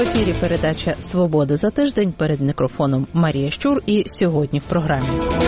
В ефірі передача «Свобода за тиждень», перед мікрофоном Марія Щур, і сьогодні в програмі.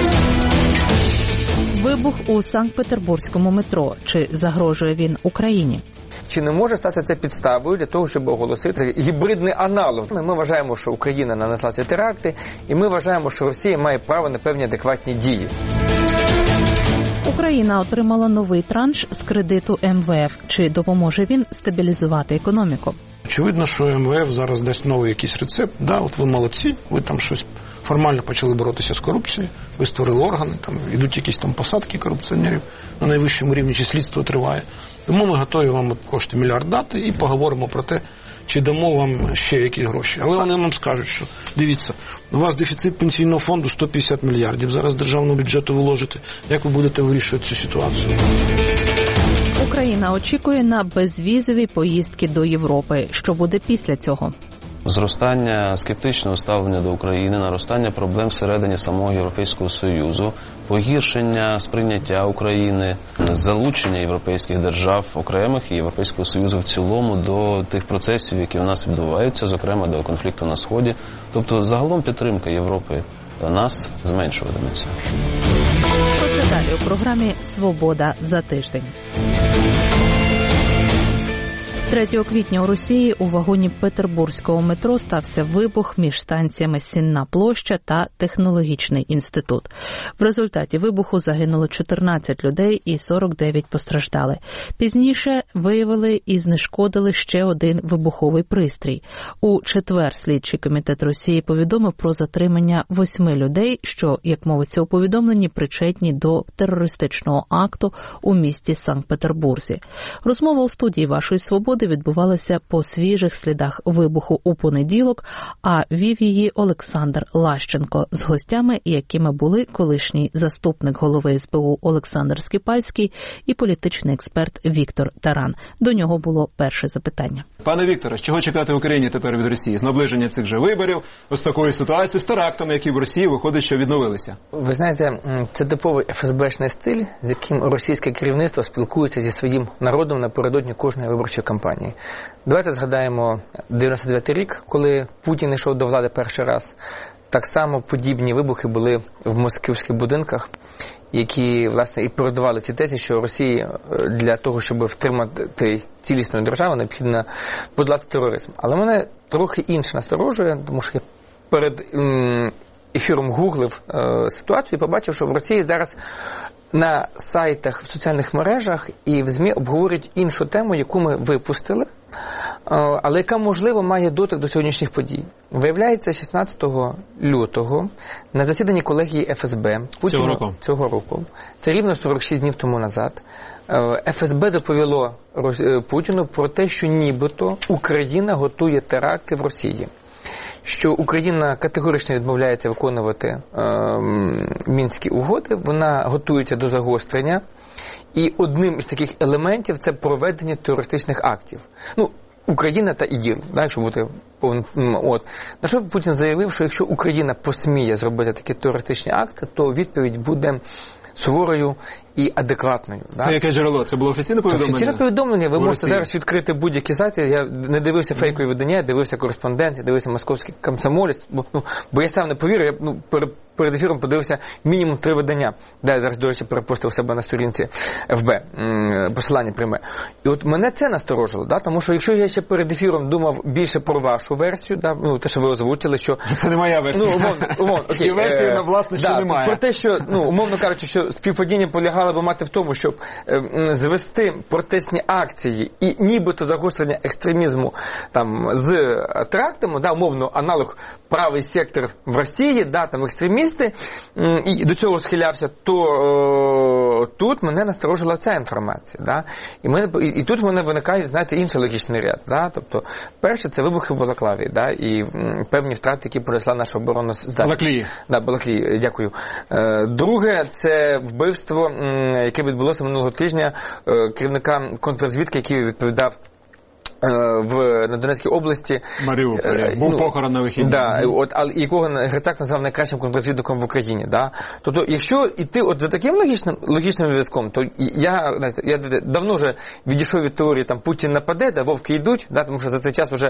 Вибух у Санкт-Петербурзькому метро. Чи загрожує він Україні? Чи не може стати це підставою для того, щоб оголосити гібридний аналог? Ми вважаємо, що Україна нанесла ці теракти, і ми вважаємо, що Росія має право на певні адекватні дії. Україна отримала новий транш з кредиту МВФ. Чи допоможе він стабілізувати економіку? Очевидно, що МВФ зараз дасть новий якийсь рецепт. Да, от ви молодці, ви там щось формально почали боротися з корупцією, ви створили органи, там йдуть якісь там посадки корупціонерів на найвищому рівні, чи слідство триває. Тому ми готові вам кошти мільярд дати і поговоримо про те, чи дамо вам ще якісь гроші. Але вони нам скажуть, що дивіться, у вас дефіцит пенсійного фонду 150 мільярдів, зараз державного бюджету виложите. Як ви будете вирішувати цю ситуацію? Україна очікує на безвізові поїздки до Європи. Що буде після цього? Зростання скептичного ставлення до України, наростання проблем всередині самого Європейського Союзу, погіршення сприйняття України, залучення європейських держав окремих і Європейського Союзу в цілому до тих процесів, які у нас відбуваються, зокрема до конфлікту на Сході. Тобто загалом підтримка Європи до нас зменшуватиметься. Про це далі у програмі «Свобода за тиждень». 3 квітня у Росії у вагоні Петербурзького метро стався вибух між станціями Сінна площа та Технологічний інститут. В результаті вибуху загинуло 14 людей і 49 постраждали. Пізніше виявили і знешкодили ще один вибуховий пристрій. У четвер слідчий комітет Росії повідомив про затримання 8 людей, що, як мовиться у повідомленні, причетні до терористичного акту у місті Санкт-Петербурзі. Розмова у студії «Вашої свободи» відбувалася по свіжих слідах вибуху у понеділок, а вів її Олександр Лащенко з гостями, якими були колишній заступник голови СБУ Олександр Скипальський і політичний експерт Віктор Таран. До нього було перше запитання. Пане Вікторе, чого чекати Україні тепер від Росії? З наближення цих же виборів, ось такої ситуації з терактами, які в Росії, виходить, що відновилися? Ви знаєте, це типовий ФСБшний стиль, з яким російське керівництво спілкується зі своїм народом напередодні кожної виборчої кампанії. Давайте згадаємо 99-й рік, коли Путін йшов до влади перший раз. Так само подібні вибухи були в москвських будинках, які, власне, і передавали ці тези, що Росії для того, щоб втримати цілісну державу, необхідно подолати тероризм. Але мене трохи інше насторожує, тому що я перед ефіром гуглив ситуацію і побачив, що в Росії зараз на сайтах, в соціальних мережах і в ЗМІ обговорюють іншу тему, яку ми випустили, але яка, можливо, має дотик до сьогоднішніх подій. Виявляється, 16 лютого на засіданні колегії ФСБ цього року, це рівно 46 днів тому назад, ФСБ доповіло Путіну про те, що нібито Україна готує теракти в Росії. Що Україна категорично відмовляється виконувати Мінські угоди, вона готується до загострення, і одним із таких елементів це проведення терористичних актів. Ну, Україна та ІГІЛ, якщо бути повним. На що Путін заявив, що якщо Україна посміє зробити такі терористичні акти, то відповідь буде суворою і адекватною. Це яке джерело? Це було офіційне повідомлення? Офіційне повідомлення. Ви можете зараз відкрити будь-які сайти. Я не дивився фейкові видання, я дивився «Кореспондент», я дивився «Московський комсомолець», бо я сам не повірю, я перед ефіром подивився мінімум 3 видання. Я зараз, до речі, перепостив себе на сторінці ФБ, посилання пряме. І от мене це насторожило, тому що якщо я ще перед ефіром думав більше про вашу версію, те, що ви озвучили, що... Це не моя версія. Умовно, окей. І версії, власне, ще немає. Про те, що, умовно кажучи, що співпадіння полягало би мати в тому, щоб звести протестні акції і нібито загострення екстремізму з терактами, умовно, аналог правий сектор в Росії, там екстремісти, і до цього схилявся, то тут мене насторожила ця інформація. І тут в мене виникає, знаєте, інший логічний ряд. Тобто, перше, це вибухи в Балаклаві, і певні втрати, які понесла наша оборона здатність. Балаклії, дякую. Друге, це вбивство, яке відбулося минулого тижня керівника контррозвідки, який відповідав на Донецькій області. Маріуполі. Був похорон на вихідні. Да, якого Грицак назвав найкращим контррозвідником в Україні. Да? Тобто, якщо йти за таким логічним зв'язком, то я давно вже відійшов від теорії, там Путін нападе, да, вовки йдуть, да, тому що за цей час вже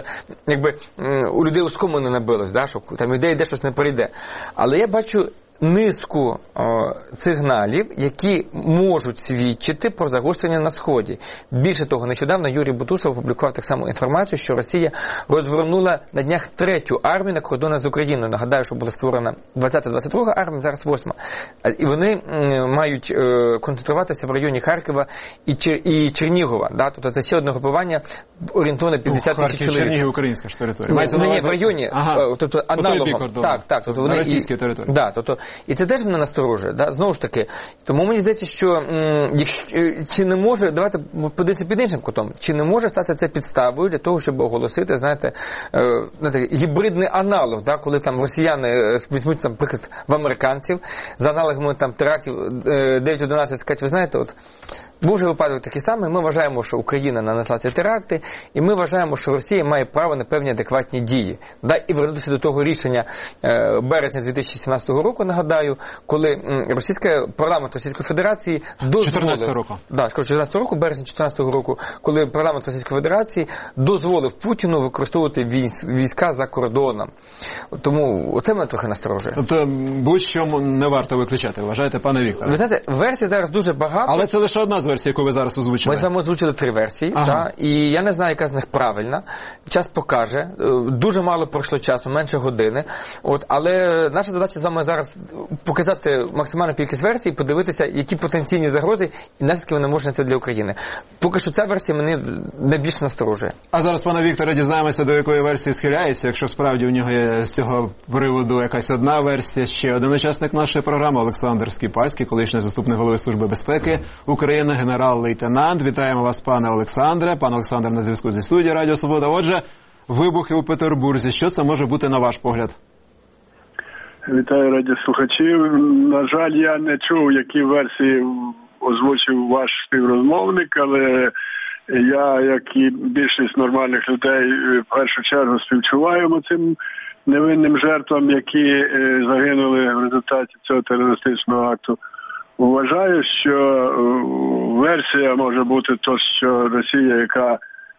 у людей оскому не набилось, да, що там йде щось не прийде. Але я бачу низку сигналів, які можуть свідчити про загострення на Сході. Більше того, нещодавно Юрій Бутусов опублікував так само інформацію, що Росія розвернула на днях 3-ю армію на кордонах з Україною. Нагадаю, що була створена 20-22 армія, зараз 8-ма. І вони мають концентруватися в районі Харкова і Чернігова. Да? Тобто це ще одне групування орієнтовно 50 тисяч чоловік. Чернігів українська ж територія. Ні, в районі, тобто аналогом. Так, тобто вони на російській території. Да, тобто і це теж мене насторожує, да? Знову ж таки. Тому мені здається, що чи не може, давайте подивитися під іншим кутом, чи не може стати це підставою для того, щоб оголосити, знаєте, гібридний аналог, да? Коли там росіяни візьмуть, там, приклад, в американців, за аналогами там терактів 9-11, скажуть, ви знаєте, от, був же випадок такий самий, ми вважаємо, що Україна нанесла ці теракти, і ми вважаємо, що Росія має право на певні адекватні дії. Да? І вернутися до того рішення березня 2017 року, нагадаю, коли парламент Російської Федерації дозволив... 14 року. Да, 14 року, березня 14 року, коли парламент Російської Федерації дозволив Путіну використовувати війська за кордоном. Тому це мене трохи насторожує. Тобто будь-що не варто виключати, вважаєте, пане Вікторе? Ви знаєте, версій зараз дуже багато. Але це лише одна з версій, яку ви зараз озвучили. Ми з вами озвучили 3 версії, ага. І я не знаю, яка з них правильна. Час покаже. Дуже мало пройшло часу, менше години. Але наша задача з вами зараз показати максимальну кількість версій, подивитися, які потенційні загрози і наслідки вони можуть нести для України. Поки що ця версія мене найбільше насторожує. А зараз, пане Вікторе, дізнаємося, до якої версії схиляється, якщо справді у нього є з цього приводу якась одна версія. Ще один учасник нашої програми, Олександр Скіпальський, колишній заступник голови Служби безпеки України, генерал-лейтенант. Вітаємо вас, пане Олександре. Пан Олександр на зв'язку зі студією Радіо Свобода. Отже, вибухи у Петербурзі. Що це може бути на ваш погляд? Вітаю радіослухачів. На жаль, я не чув, які версії озвучив ваш співрозмовник, але я, як і більшість нормальних людей, в першу чергу співчуваємо цим невинним жертвам, які загинули в результаті цього терористичного акту. Вважаю, що версія може бути то, що Росія, яка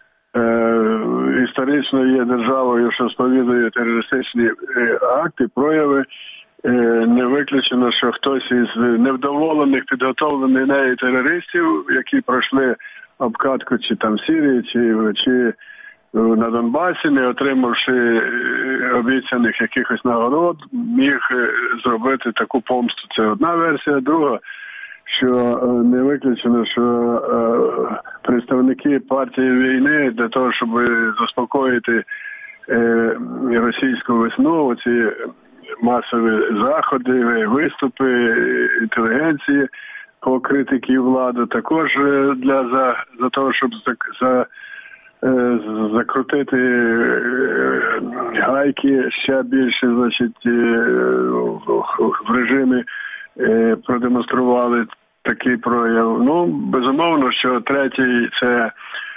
історично є державою, що сповідує терористичні акти, прояви, не виключено, що хтось із невдоволених, підготовлених нею терористів, які пройшли обкатку чи там в Сирії, чи на Донбасі, не отримавши обіцяних якихось нагород, міг зробити таку помсту. Це одна версія. Друга, що не виключено, що представники партії війни для того, щоб заспокоїти російську весну, ці масові заходи, виступи інтелігенції по критиці влади, також за того, щоб закрутити гайки ще більше, значить, в режимі продемонстрували такий прояв. Ну, безумовно, що третій – це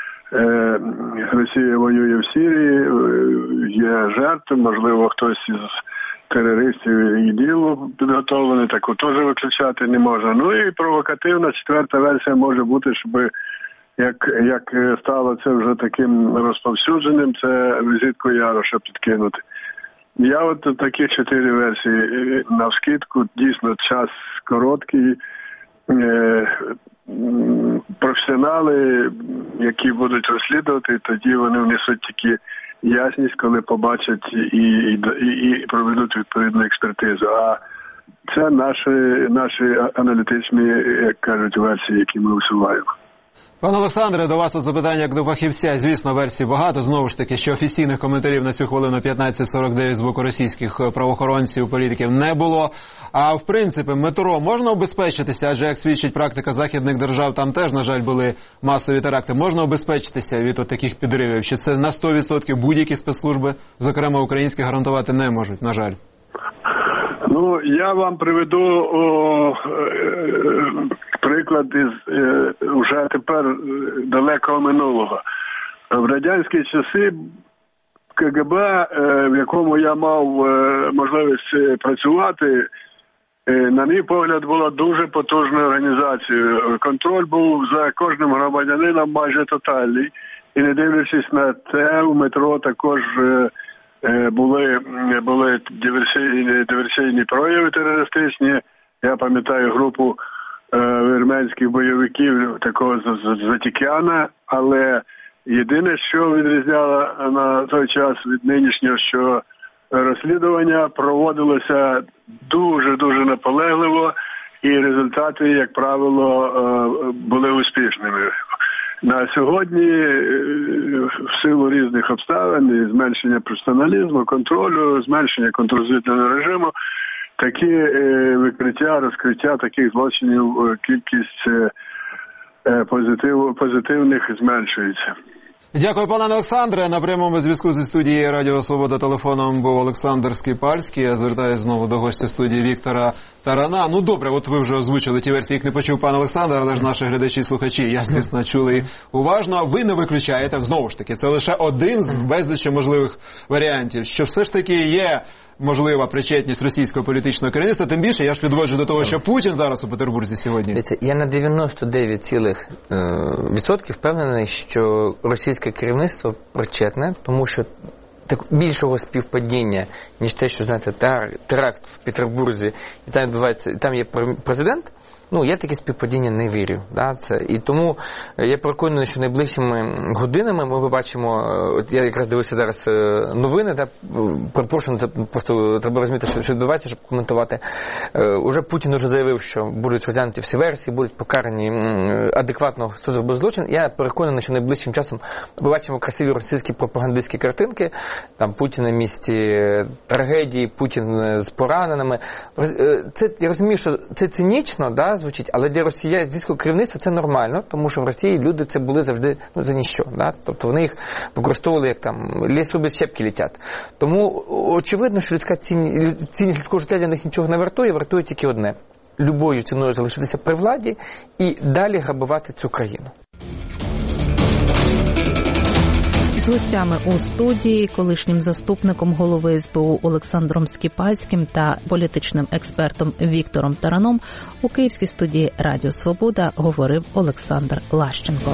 Росія воює в Сирії, є жертви, можливо, хтось із терористів і діло підготовлений, таку теж виключати не можна. Ну і провокативна четверта версія може бути, щоб як стало це вже таким розповсюдженим, це візитку Яроша підкинути. Я от такі 4 версії навскидку, дійсно час короткий, професіонали, які будуть розслідувати, тоді вони внесуть тільки ясність, коли побачать і проведуть відповідну експертизу. А це наші аналітичні, як кажуть, версії, які ми усуваємо. Пане Олександре, до вас запитання як до фахівця. Звісно, версій багато. Знову ж таки, що офіційних коментарів на цю хвилину 15:49 з боку російських правоохоронців, політиків не було. А в принципі, метро можна обезпечитися? Адже, як свідчить практика західних держав, там теж, на жаль, були масові теракти. Можна обезпечитися від таких підривів? Чи це на 100% будь-які спецслужби, зокрема українські, гарантувати не можуть, на жаль? Ну, я вам приведу приклад із уже тепер далекого минулого. В радянські часи КГБ, в якому я мав можливість працювати, на мій погляд, була дуже потужною організацією. Контроль був за кожним громадянином майже тотальний. І не дивлячись на це, у метро також були диверсійні прояви терористичні. Я пам'ятаю групу вірменських бойовиків, такого Затікяна, але єдине, що відрізняло на той час від нинішнього, що розслідування проводилося дуже-дуже наполегливо, і результати, як правило, були успішними. На сьогодні, в силу різних обставин, зменшення професіоналізму, контролю, зменшення контррозвідувального режиму, такі викриття, розкриття таких злочинів, кількість позитивних зменшується. Дякую, пане Олександре. На прямому зв'язку зі студією Радіо Свобода телефоном був Олександр Скрипальський. Я звертаюся знову до гостя студії Віктора Тарана. Ну, добре, от ви вже озвучили ті версії, їх не почув пан Олександр, але ж наші глядачі і слухачі, я, звісно, чули уважно. Ви не виключаєте, знову ж таки, це лише один з безлічі можливих варіантів, що все ж таки є можлива причетність російського політичного керівництва, тим більше я ж підводжу до того, що Путін зараз у Петербурзі сьогодні. Я на 99% впевнений, що російське керівництво причетне, тому що більшого співпадіння, ніж те, що, знаєте, теракт в Петербурзі, і там відбувається, там є президент, я в таке співпадіння не вірю. Да? І тому я переконаний, що найближчими годинами ми побачимо, от я якраз дивився зараз новини, да? Перепрошую, просто треба розуміти, що відбувається, щоб коментувати. Уже Путін вже заявив, що будуть розглянуті всі версії, будуть покарані адекватно, хто зробив злочин. Я переконаний, що найближчим часом побачимо красиві російські пропагандистські картинки, там Путін на місці трагедії, Путін з пораненими. Я розумію, що це цинічно, да, звучить, але для російського керівництва це нормально, тому що в Росії люди це були завжди за ніщо. Да? Тобто вони їх використовували як там ліс рубить, щепки летять. Тому очевидно, що людська цінність людського життя для них нічого не вартує тільки одне. Любою ціною залишитися при владі і далі грабувати цю країну. З гостями у студії, колишнім заступником голови СБУ Олександром Скрипальським та політичним експертом Віктором Тараном у київській студії Радіо Свобода говорив Олександр Лащенко.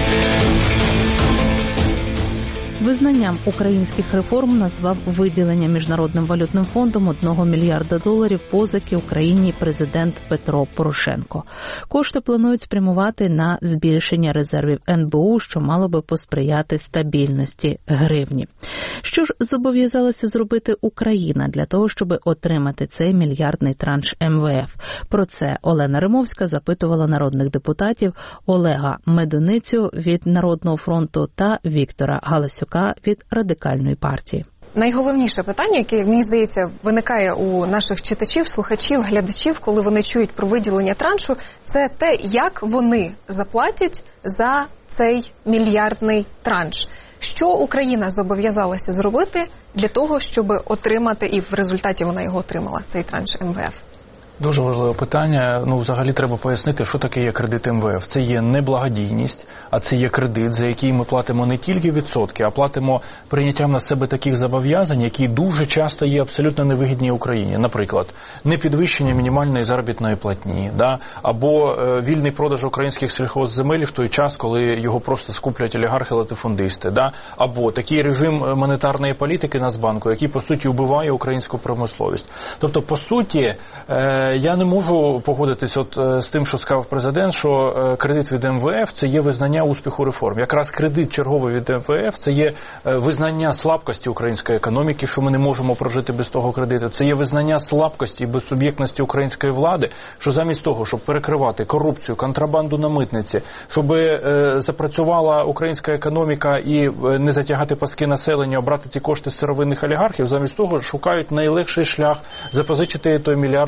Визнанням українських реформ назвав виділення Міжнародним валютним фондом $1 мільярда позики Україні президент Петро Порошенко. Кошти планують спрямувати на збільшення резервів НБУ, що мало би посприяти стабільності гривні. Що ж зобов'язалася зробити Україна для того, щоб отримати цей мільярдний транш МВФ? Про це Олена Римовська запитувала народних депутатів Олега Медуницю від Народного фронту та Віктора Галасюка від Радикальної партії. Найголовніше питання, яке, мені здається, виникає у наших читачів, слухачів, глядачів, коли вони чують про виділення траншу, це те, як вони заплатять за цей мільярдний транш. Що Україна зобов'язалася зробити для того, щоб отримати, і в результаті вона його отримала, цей транш МВФ? Дуже важливе питання. Взагалі треба пояснити, що таке є кредит МВФ. Це є не благодійність, а це є кредит, за який ми платимо не тільки відсотки, а платимо прийняттям на себе таких зобов'язань, які дуже часто є абсолютно невигідні Україні. Наприклад, непідвищення мінімальної заробітної платні, да? Або вільний продаж українських сільхозземель в той час, коли його просто скуплять олігархи-латифундисти, да? Або такий режим монетарної політики Нацбанку, який, по суті, вбиває українську промисловість. Тобто, по суті, я не можу погодитись з тим, що сказав президент, що кредит від МВФ – це є визнання успіху реформ. Якраз кредит черговий від МВФ – це є визнання слабкості української економіки, що ми не можемо прожити без того кредиту. Це є визнання слабкості і безсуб'єктності української влади, що замість того, щоб перекривати корупцію, контрабанду на митниці, щоб запрацювала українська економіка і не затягати паски населення, обрати ті кошти з сировинних олігархів, замість того шукають найлегший шлях запозичити той мільярд в МВФ.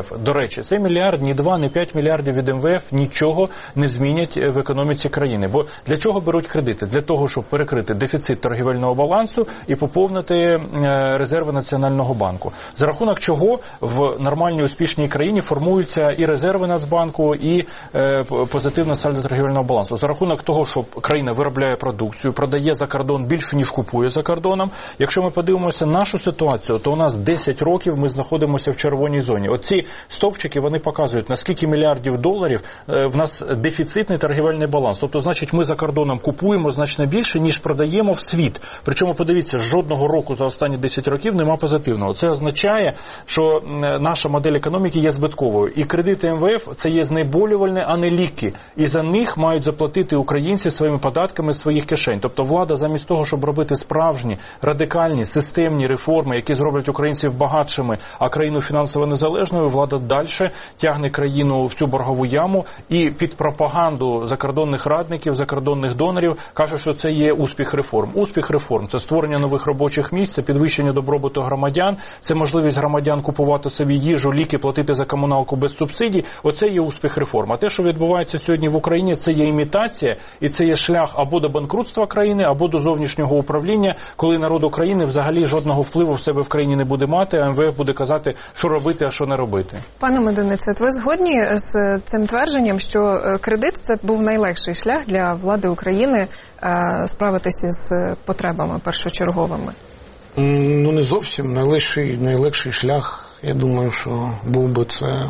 МВФ. До речі, цей мільярд, ні 2, ні 5 мільярдів від МВФ нічого не змінять в економіці країни. Бо для чого беруть кредити? Для того, щоб перекрити дефіцит торгівельного балансу і поповнити резерви Національного банку. За рахунок чого в нормальній успішній країні формуються і резерви Нацбанку, і позитивне сальдо торгівельного балансу. За рахунок того, що країна виробляє продукцію, продає за кордон більше, ніж купує за кордоном. Якщо ми подивимося нашу ситуацію, то у нас 10 років ми знаходимося в червоній зоні. Оці стовпчики, вони показують, наскільки мільярдів доларів в нас дефіцитний торгівельний баланс. Тобто, значить, ми за кордоном купуємо значно більше, ніж продаємо в світ. Причому, подивіться, жодного року за останні 10 років нема позитивного. Це означає, що наша модель економіки є збитковою. І кредити МВФ – це є знеболювальне, а не ліки. І за них мають заплатити українці своїми податками з своїх кишень. Тобто влада замість того, щоб робити справжні, радикальні, системні реформи, які зроблять українців багатшими, а країну фінансово незалежною, влада далі тягне країну в цю боргову яму і під пропаганду закордонних радників, закордонних донорів каже, що це є успіх реформ. Успіх реформ – це створення нових робочих місць, це підвищення добробуту громадян, це можливість громадян купувати собі їжу, ліки, платити за комуналку без субсидій. Оце є успіх реформ. А те, що відбувається сьогодні в Україні, це є імітація, і це є шлях або до банкрутства країни, або до зовнішнього управління, коли народ України взагалі жодного впливу в себе в країні не буде мати, а МВФ буде казати, що робити, а що не робити. Пане Медунице, от ви згодні з цим твердженням, що кредит – це був найлегший шлях для влади України справитися з потребами першочерговими? Ну, не зовсім. Найлегший шлях, я думаю, що був би це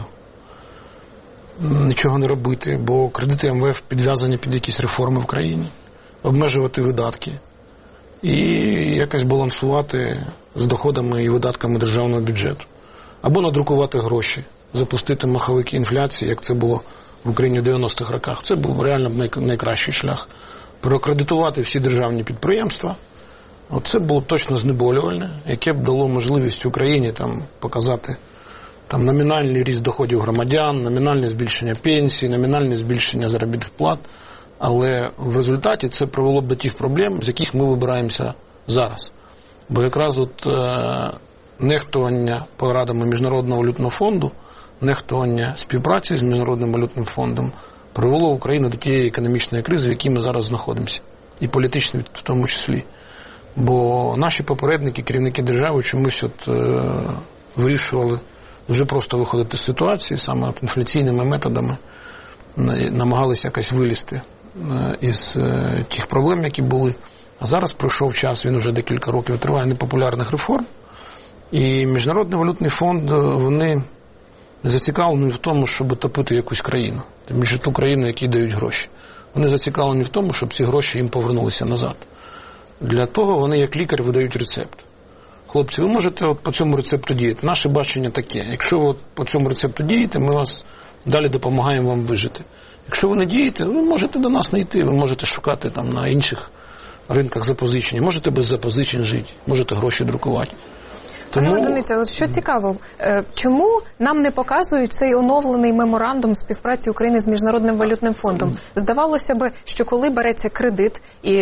нічого не робити, бо кредити МВФ підв'язані під якісь реформи в країні, обмежувати видатки і якось балансувати з доходами і видатками державного бюджету. Або надрукувати гроші, запустити маховики інфляції, як це було в Україні в 90-х роках. Це був реально найкращий шлях. Прокредитувати всі державні підприємства. Оце було точно знеболювальне, яке б дало можливість Україні показати номінальний ріст доходів громадян, номінальне збільшення пенсій, номінальне збільшення заробітних плат. Але в результаті це привело б до тих проблем, з яких ми вибираємося зараз. Бо якраз нехтування порадами Міжнародного валютного фонду, нехтування співпраці з Міжнародним валютним фондом привело Україну до тієї економічної кризи, в якій ми зараз знаходимося. І політичної в тому числі. Бо наші попередники, керівники держави, чомусь вирішували дуже просто виходити з ситуації, саме інфляційними методами, намагалися якось вилізти із тих проблем, які були. А зараз пройшов час, він вже декілька років триває непопулярних реформ. І Міжнародний валютний фонд, вони не зацікавлені в тому, щоб топити якусь країну. Тим більше ту країну, якій дають гроші. Вони зацікавлені в тому, щоб ці гроші їм повернулися назад. Для того вони, як лікар, видають рецепт. Хлопці, ви можете по цьому рецепту діяти. Наше бачення таке. Якщо ви по цьому рецепту дієте, ми вас далі допомагаємо вам вижити. Якщо ви не дієте, ви можете до нас не йти, ви можете шукати на інших ринках запозичення, можете без запозичень жити, можете гроші друкувати. Пане Медунице, от що цікаво, чому нам не показують цей оновлений меморандум співпраці України з Міжнародним валютним фондом? Здавалося би, що коли береться кредит,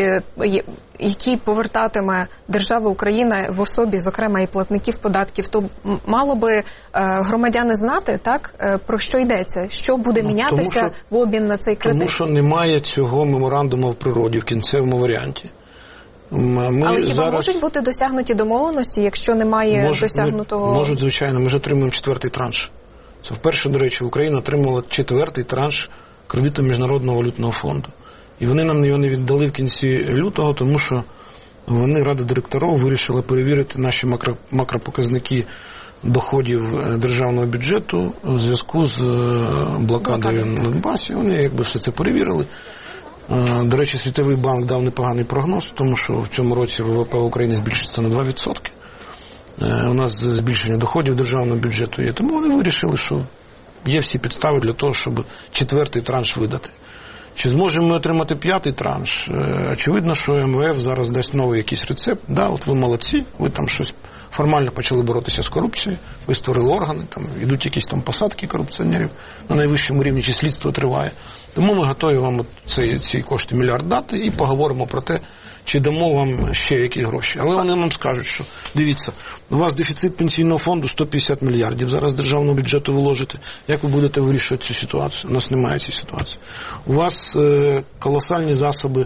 який повертатиме держава Україна в особі, зокрема, і платників податків, то мало би громадяни знати, так, про що йдеться, що буде мінятися в обмін на цей кредит? Тому що немає цього меморандуму в природі в кінцевому варіанті. Але хіба можуть бути досягнуті домовленості, якщо немає досягнутого? Можуть, звичайно. Ми ж отримуємо 4-й транш. Це вперше, до речі, Україна отримала 4-й транш кредиту Міжнародного валютного фонду. І вони нам його не віддали в кінці лютого, тому що вони, Рада директорів, вирішила перевірити наші макропоказники доходів державного бюджету у зв'язку з блокадою на Донбасі. Вони все це перевірили. До речі, Світовий банк дав непоганий прогноз, тому що в цьому році ВВП України збільшиться на 2%. У нас збільшення доходів державного бюджету є. Тому вони вирішили, що є всі підстави для того, щоб 4-й транш видати. Чи зможемо ми отримати 5-й транш? Очевидно, що МВФ зараз дасть новий якийсь рецепт. Да, от ви молодці, ви там щось формально почали боротися з корупцією, ви створили органи, там йдуть якісь там посадки корупціонерів на найвищому рівні, чи слідство триває. Тому ми готові вам ці кошти мільярд дати і поговоримо про те, чи дамо вам ще якісь гроші. Але вони нам скажуть, що, дивіться, у вас дефіцит пенсійного фонду 150 мільярдів, зараз державного бюджету виложите. Як ви будете вирішувати цю ситуацію? У нас немає цієї ситуації. У вас колосальні засоби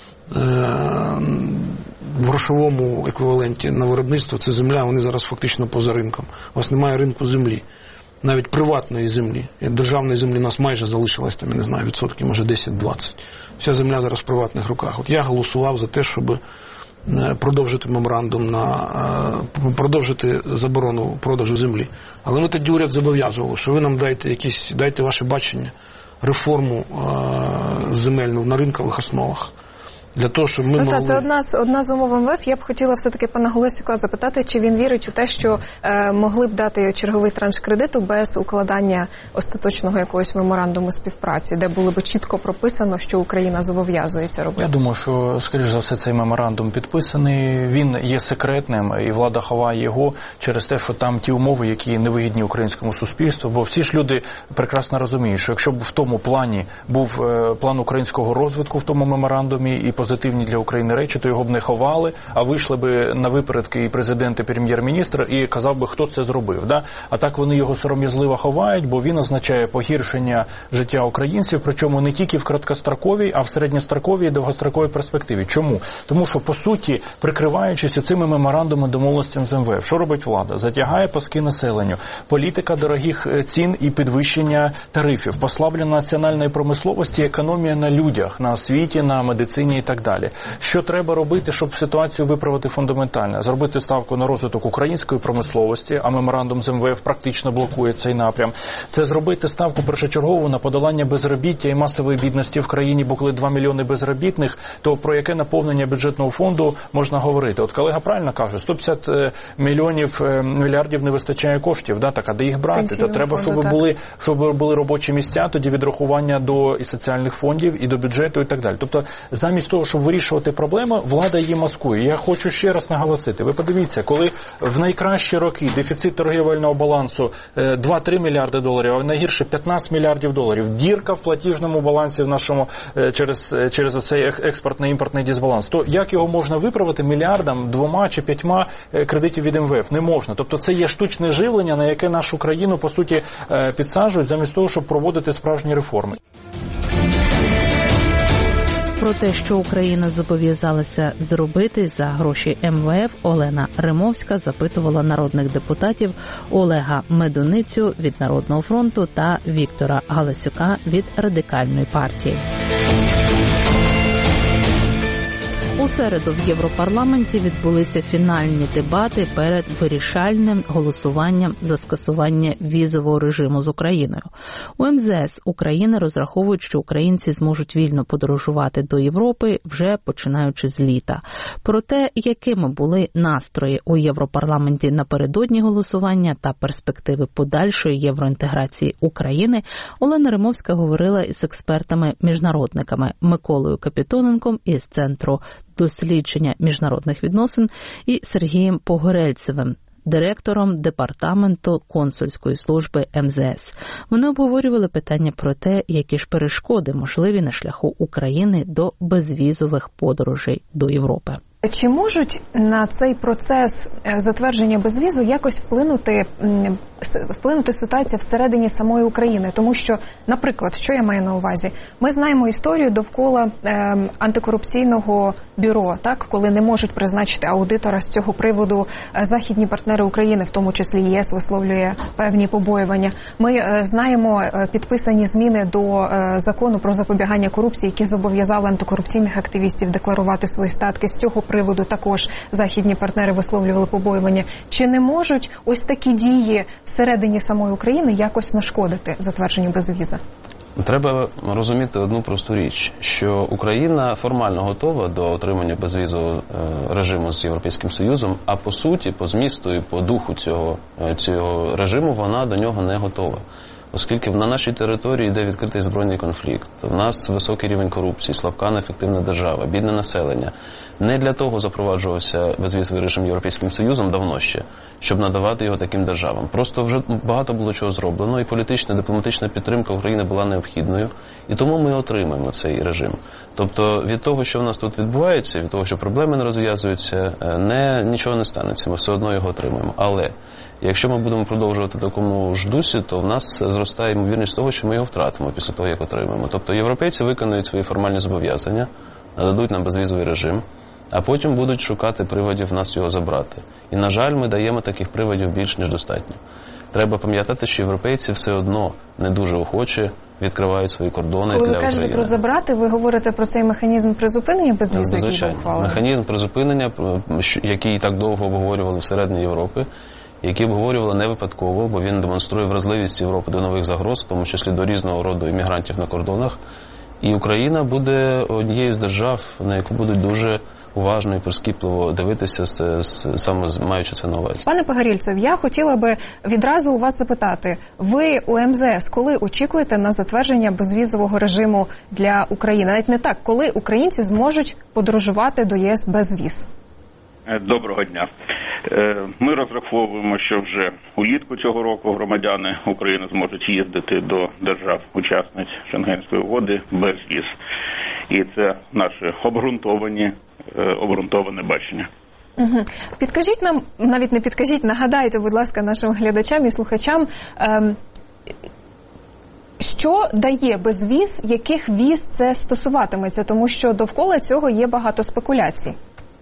в грошовому еквіваленті на виробництво, це земля, вони зараз фактично поза ринком. У вас немає ринку землі, навіть приватної землі. Державної землі у нас майже залишилось, там, я не знаю, відсотків, може 10-20. Вся земля зараз в приватних руках. От я голосував за те, щоб продовжити меморандум продовжити заборону продажу землі. Але ми тоді уряд зобов'язували, що ви нам дайте ваше бачення, реформу земельну на ринкових основах. Для того, щоб ми могли... Це одна з умов МВФ. Я б хотіла все-таки пана Голосюка запитати, чи він вірить у те, що могли б дати черговий транш кредиту без укладання остаточного якогось меморандуму співпраці, де було б чітко прописано, що Україна зобов'язується робити. Я думаю, що, скоріш за все, цей меморандум підписаний. Він є секретним, і влада ховає його через те, що там ті умови, які невигідні українському суспільству. Бо всі ж люди прекрасно розуміють, що якщо б в тому плані був план українського розвитку в тому меморандумі і позитивні для України речі, то його б не ховали, а вийшли б на випередки і президент, і прем'єр-міністр, і казав би, хто це зробив. Да? А так вони його сором'язливо ховають, бо він означає погіршення життя українців, причому не тільки в короткостроковій, а в середньостроковій і довгостроковій перспективі. Чому? Тому що, по суті, прикриваючись цими меморандумами домовленостям з МВФ, що робить влада? Затягає паски населенню, політика дорогих цін і підвищення тарифів, послаблення національної промисловості, економія на людях, на освіті, на медицині і так далі. Що треба робити, щоб ситуацію виправити фундаментально? Зробити ставку на розвиток української промисловості, а меморандум з МВФ практично блокує цей напрям. Це зробити ставку першочергову на подолання безробіття і масової бідності в країні, бо коли 2 мільйони безробітних, то про яке наповнення бюджетного фонду можна говорити? От колега правильно каже, 150 мільярдів не вистачає коштів, да? Так, а де їх брати? То треба, щоб були робочі місця, тоді відрахування до і соціальних фондів, і до бюджету, і так далі. Тобто, замість того, щоб вирішувати проблеми, влада її маскує. Я хочу ще раз наголосити. Ви подивіться, коли в найкращі роки дефіцит торгівельного балансу 2-3 мільярди доларів, а в найгірше 15 мільярдів доларів. Дірка в платіжному балансі в нашому через оцей експортно-імпортний дисбаланс. То як його можна виправити мільярдам, 2 чи 5 кредитів від МВФ? Не можна. Тобто це є штучне живлення, на яке нашу країну, по суті, підсаджують, замість того, щоб проводити справжні реформи. Про те, що Україна зобов'язалася зробити за гроші МВФ, Олена Римовська запитувала народних депутатів Олега Медуницю від Народного фронту та Віктора Галасюка від Радикальної партії. У середу в Європарламенті відбулися фінальні дебати перед вирішальним голосуванням за скасування візового режиму з Україною. У МЗС України розраховують, що українці зможуть вільно подорожувати до Європи вже починаючи з літа. Про те, якими були настрої у Європарламенті напередодні голосування та перспективи подальшої євроінтеграції України, Олена Римовська говорила із експертами-міжнародниками Миколою Капітоненком із Центру дослідження міжнародних відносин і Сергієм Погорельцевим, директором департаменту консульської служби МЗС. Вони обговорювали питання про те, які ж перешкоди можливі на шляху України до безвізових подорожей до Європи. Чи можуть на цей процес затвердження безвізу якось вплинути ситуація всередині самої України? Тому що, наприклад, що я маю на увазі? Ми знаємо історію довкола антикорупційного бюро, так, коли не можуть призначити аудитора з цього приводу західні партнери України, в тому числі ЄС, висловлює певні побоювання. Ми знаємо підписані зміни до закону про запобігання корупції, які зобов'язали антикорупційних активістів декларувати свої статки. З цього приводу також західні партнери висловлювали побоювання. Чи не можуть ось такі дії всередині самої України якось нашкодити затвердженню безвіза? Треба розуміти одну просту річ, що Україна формально готова до отримання безвізового режиму з Європейським Союзом, а по суті, по змісту і по духу цього режиму вона до нього не готова. оскільки на нашій території йде відкритий збройний конфлікт. В нас високий рівень корупції, слабка, неефективна держава, бідне населення. Не для того запроваджувався безвізовий режим Європейським Союзом давно ще, щоб надавати його таким державам. Просто вже багато було чого зроблено, і політична, дипломатична підтримка України була необхідною, і тому ми отримаємо цей режим. Тобто від того, що в нас тут відбувається, від того, що проблеми не розв'язуються, нічого не станеться, ми все одно його отримаємо. Але якщо ми будемо продовжувати в такому ж дусі, то в нас зростає ймовірність того, що ми його втратимо після того, як отримаємо. Тобто європейці виконують свої формальні зобов'язання, нададуть нам безвізовий режим, а потім будуть шукати приводів нас його забрати. І, на жаль, ми даємо таких приводів більш ніж достатньо. Треба пам'ятати, що європейці все одно не дуже охоче відкривають свої кордони для України. Коли ви кажете про забрати, ви говорите про цей механізм призупинення безвізу, який був ухвалений? Механізм призупинення, який так довго обговорювали всередині Європи, який обговорювали не випадково, бо він демонструє вразливість Європи до нових загроз, в тому числі до різного роду іммігрантів на кордонах. І Україна буде однією з держав, на яку будуть дуже уважно і прискіпливо дивитися, саме маючи це на увазі. Пане Погорільцев, я хотіла би відразу у вас запитати, ви у МЗС коли очікуєте на затвердження безвізового режиму для України? Навіть не так, коли українці зможуть подорожувати до ЄС без віз? Доброго дня. Ми розраховуємо, що вже улітку цього року громадяни України зможуть їздити до держав-учасниць Шенгенської угоди без віз. І це наше обґрунтоване бачення. Угу. Підкажіть нам, навіть не підкажіть, нагадайте, будь ласка, нашим глядачам і слухачам, що дає безвіз, яких віз це стосуватиметься, тому що довкола цього є багато спекуляцій.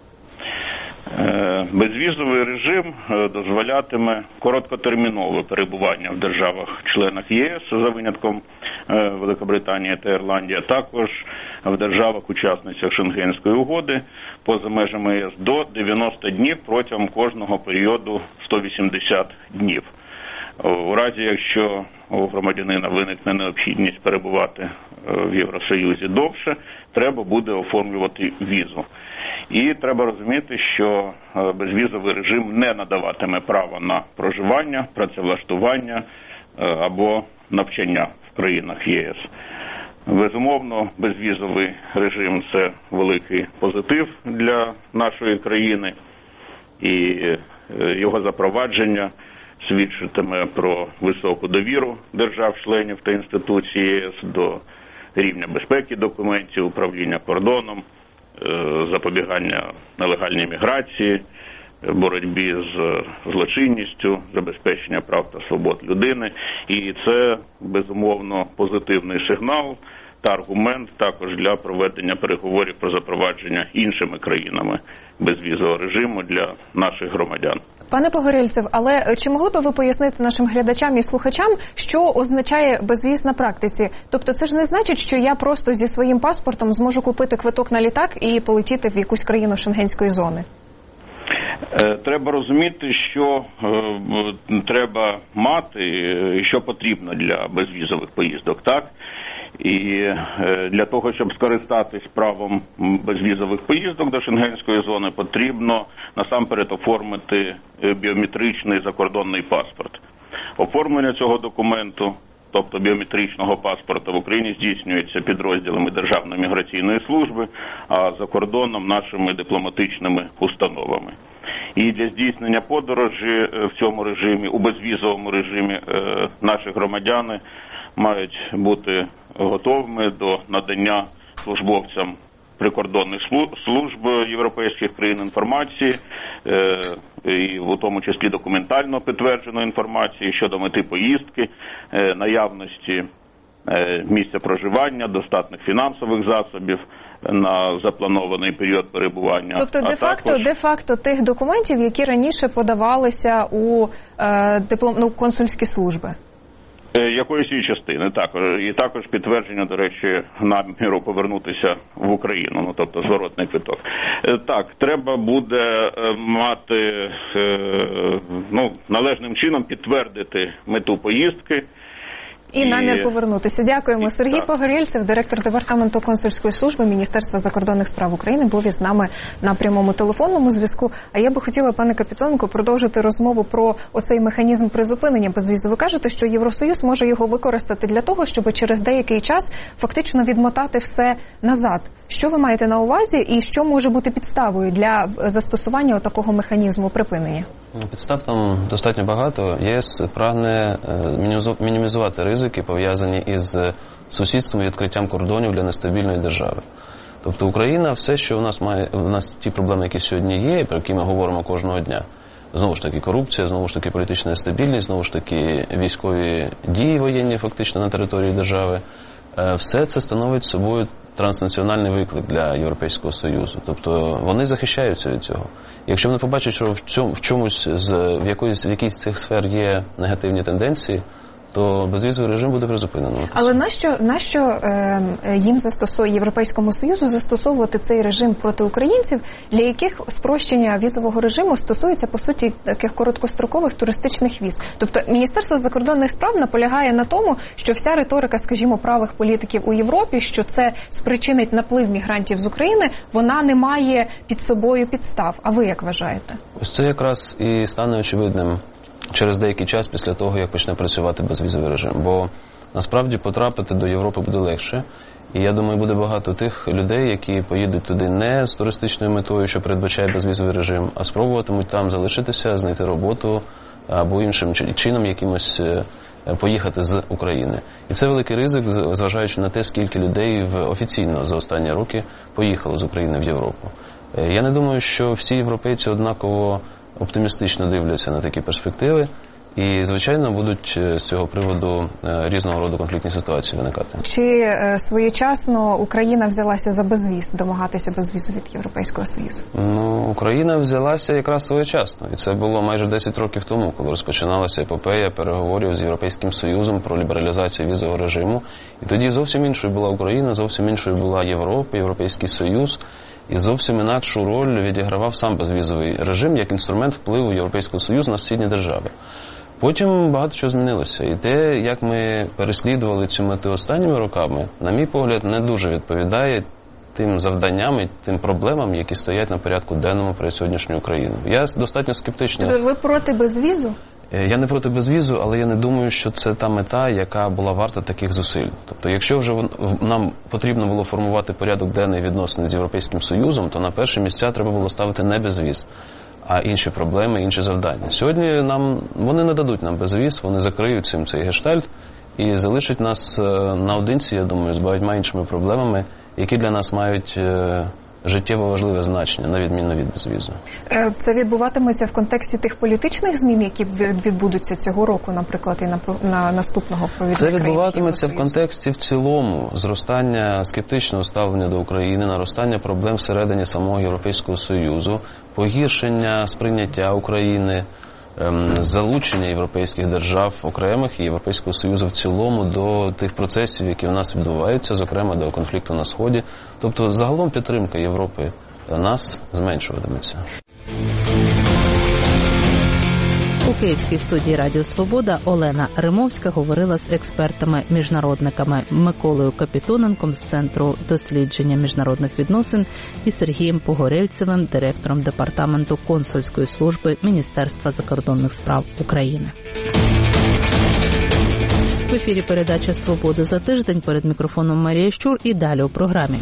Безвізовий режим дозволятиме короткотермінове перебування в державах-членах ЄС, за винятком Великобританії та Ірландії, а також в державах-учасницях Шенгенської угоди поза межами ЄС до 90 днів протягом кожного періоду 180 днів. У разі, якщо у громадянина виникне необхідність перебувати в Євросоюзі довше, треба буде оформлювати візу. І треба розуміти, що безвізовий режим не надаватиме права на проживання, працевлаштування або навчання в країнах ЄС. Безумовно, безвізовий режим – це великий позитив для нашої країни, і його запровадження свідчитиме про високу довіру держав-членів та інституцій ЄС до рівня безпеки документів, управління кордоном, запобігання нелегальній міграції, боротьбі з злочинністю, забезпечення прав та свобод людини. І це, безумовно, позитивний сигнал та аргумент також для проведення переговорів про запровадження іншими країнами безвізового режиму для наших громадян. Пане Погорільцев, але чи могли б ви пояснити нашим глядачам і слухачам, що означає безвіз на практиці? Тобто це ж не значить, що я просто зі своїм паспортом зможу купити квиток на літак і полетіти в якусь країну Шенгенської зони? Треба розуміти, що треба мати, що потрібно для безвізових поїздок, так? І для того, щоб скористатись правом безвізових поїздок до Шенгенської зони, потрібно насамперед оформити біометричний закордонний паспорт. Оформлення цього документу, тобто біометричного паспорта, в Україні здійснюється підрозділами Державної міграційної служби, а за кордоном нашими дипломатичними установами. І для здійснення подорожі в цьому режимі, у безвізовому режимі, наші громадяни мають бути готовими до надання службовцям прикордонних служб європейських країн інформації, і в тому числі документально підтвердженої інформації щодо мети поїздки, наявності місця проживання, достатніх фінансових засобів на запланований період перебування. Тобто де-факто тих документів, які раніше подавалися у консульські служби? Якоїсь її частини, також. І також підтвердження, до речі, наміру повернутися в Україну, тобто зворотний квиток. Так, треба буде мати, належним чином підтвердити мету поїздки І намір повернутися. Дякуємо. Сергій Погорєльцев, директор департаменту консульської служби Міністерства закордонних справ України, був із нами на прямому телефонному зв'язку. А я би хотіла, пане Капітоненко, продовжити розмову про оцей механізм призупинення безвізу. Ви кажете, що Євросоюз може його використати для того, щоб через деякий час фактично відмотати все назад. Що ви маєте на увазі і що може бути підставою для застосування такого механізму припинення? Підстав там достатньо багато. ЄС прагне мінімізувати ризики, пов'язані із сусідством і відкриттям кордонів для нестабільної держави. Тобто Україна, все, що у нас ті проблеми, які сьогодні є, про які ми говоримо кожного дня, знову ж таки корупція, знову ж таки політична нестабільність, знову ж таки військові дії воєнні фактично на території держави, все це становить собою транснаціональний виклик для Європейського Союзу. Тобто вони захищаються від цього. Якщо вони побачать, що в якійсь з цих сфер є негативні тенденції, то безвізовий режим буде призупинено. Але нащо їм Європейському Союзу застосовувати цей режим проти українців, для яких спрощення візового режиму стосується, по суті, таких короткострокових туристичних віз? Тобто Міністерство закордонних справ наполягає на тому, що вся риторика, скажімо, правих політиків у Європі, що це спричинить наплив мігрантів з України, вона не має під собою підстав. А ви як вважаєте? Ось це якраз і стане очевидним через деякий час після того, як почне працювати безвізовий режим. Бо насправді потрапити до Європи буде легше. І я думаю, буде багато тих людей, які поїдуть туди не з туристичною метою, що передбачає безвізовий режим, а спробуватимуть там залишитися, знайти роботу або іншим чином якимось поїхати з України. І це великий ризик, зважаючи на те, скільки людей офіційно за останні роки поїхало з України в Європу. Я не думаю, що всі європейці однаково оптимістично дивляться на такі перспективи і, звичайно, будуть з цього приводу різного роду конфліктні ситуації виникати. Чи своєчасно Україна взялася за безвіз, домагатися безвізу від Європейського Союзу? Україна взялася якраз своєчасно. І це було майже 10 років тому, коли розпочиналася епопея переговорів з Європейським Союзом про лібералізацію візового режиму. І тоді зовсім іншою була Україна, зовсім іншою була Європа, Європейський Союз. І зовсім інакшу роль відігравав сам безвізовий режим як інструмент впливу Європейського Союзу на сусідні держави. Потім багато чого змінилося. І те, як ми переслідували цю мету останніми роками, на мій погляд, не дуже відповідає тим завданням і тим проблемам, які стоять на порядку денному перед сьогоднішньою Україною. Я достатньо скептичний. Ви проти безвізу? Я не проти безвізу, але я не думаю, що це та мета, яка була варта таких зусиль. Тобто, якщо вже нам потрібно було формувати порядок денний відносин з Європейським Союзом, то на перші місця треба було ставити не безвіз, а інші проблеми, інші завдання. Сьогодні вони не дадуть нам безвіз, вони закриють цей гештальт і залишать нас наодинці, я думаю, з багатьма іншими проблемами, які для нас мають життєво важливе значення, на відміну від безвізу. Це відбуватиметься в контексті тих політичних змін, які відбудуться цього року, наприклад, і на наступного провідних країн? Це відбуватиметься в контексті в цілому зростання скептичного ставлення до України, наростання проблем всередині самого Європейського Союзу, погіршення сприйняття України, залучення європейських держав окремих і Європейського Союзу в цілому до тих процесів, які в нас відбуваються, зокрема до конфлікту на Сході. Тобто загалом підтримка Європи нас зменшуватиметься. У київській студії Радіо Свобода Олена Римовська говорила з експертами-міжнародниками Миколою Капітоненком з Центру дослідження міжнародних відносин і Сергієм Погорєльцевим, директором департаменту консульської служби Міністерства закордонних справ України. В ефірі передача «Свобода за тиждень». Перед мікрофоном Марія Щур і далі у програмі.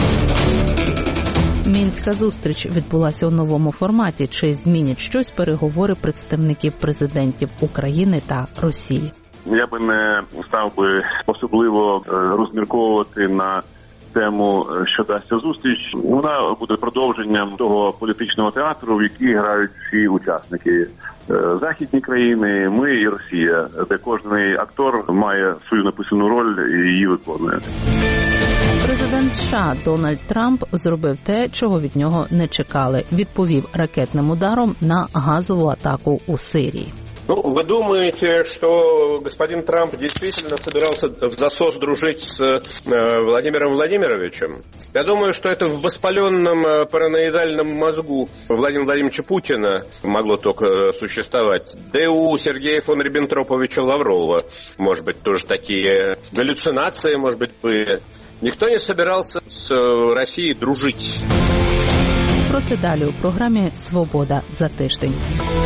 Мінська зустріч відбулася у новому форматі. Чи змінять щось переговори представників президентів України та Росії? Я би не став би особливо розмірковувати на тему, що дасться зустріч. Вона буде продовженням того політичного театру, в який грають всі учасники. Західні країни, ми і Росія, де кожний актор має свою написану роль і її виконує. Президент США Дональд Трамп зробив те, чого від нього не чекали. Відповів ракетним ударом на газову атаку у Сирії. Ну, вы думаете, что господин Трамп действительно собирался в засос дружить с Владимиром Владимировичем? Я думаю, что это в воспаленном параноидальном мозгу Владимира Владимировича Путина могло только существовать. Да и у Сергея фон Риббентроповича Лаврова, может быть, тоже такие галлюцинации, может быть, были. Никто не собирался с Россией дружить. Про це далі у програмі «Свобода за тиждень».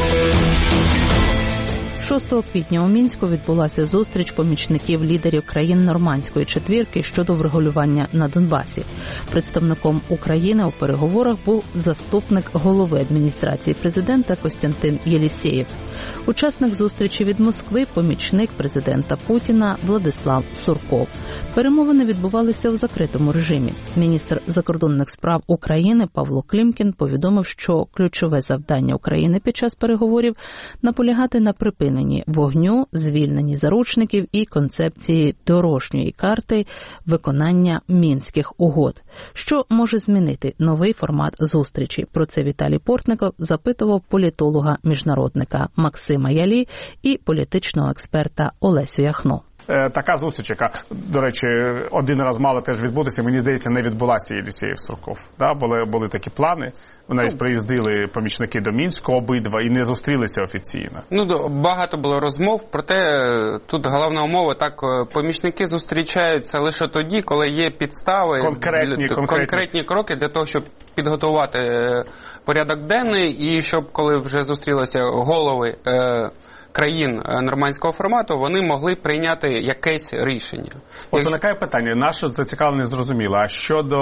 6 квітня у Мінську відбулася зустріч помічників лідерів країн Нормандської четвірки щодо врегулювання на Донбасі. Представником України у переговорах був заступник голови адміністрації президента Костянтин Єлісєєв. Учасник зустрічі від Москви – помічник президента Путіна Владислав Сурков. Перемовини відбувалися у закритому режимі. Міністр закордонних справ України Павло Клімкін повідомив, що ключове завдання України під час переговорів – наполягати на припиненні вогню, звільненні заручників і концепції дорожньої карти виконання Мінських угод. Що може змінити новий формат зустрічі? Про це Віталій Портников запитував політолога-міжнародника Максима Ялі і політичного експерта Олесю Яхно. Така зустріч, яка, до речі, один раз мала теж відбутися, мені здається, не відбулася Єлісєєв-Сурков. Да, були такі плани, навіть приїздили помічники до Мінську обидва і не зустрілися офіційно. Багато було розмов, проте тут головна умова, так, помічники зустрічаються лише тоді, коли є підстави, конкретні кроки для того, щоб підготувати порядок денний і щоб, коли вже зустрілися голови країн нормандського формату, вони могли прийняти якесь рішення. От виникає питання, наше зацікавлення зрозуміло, а щодо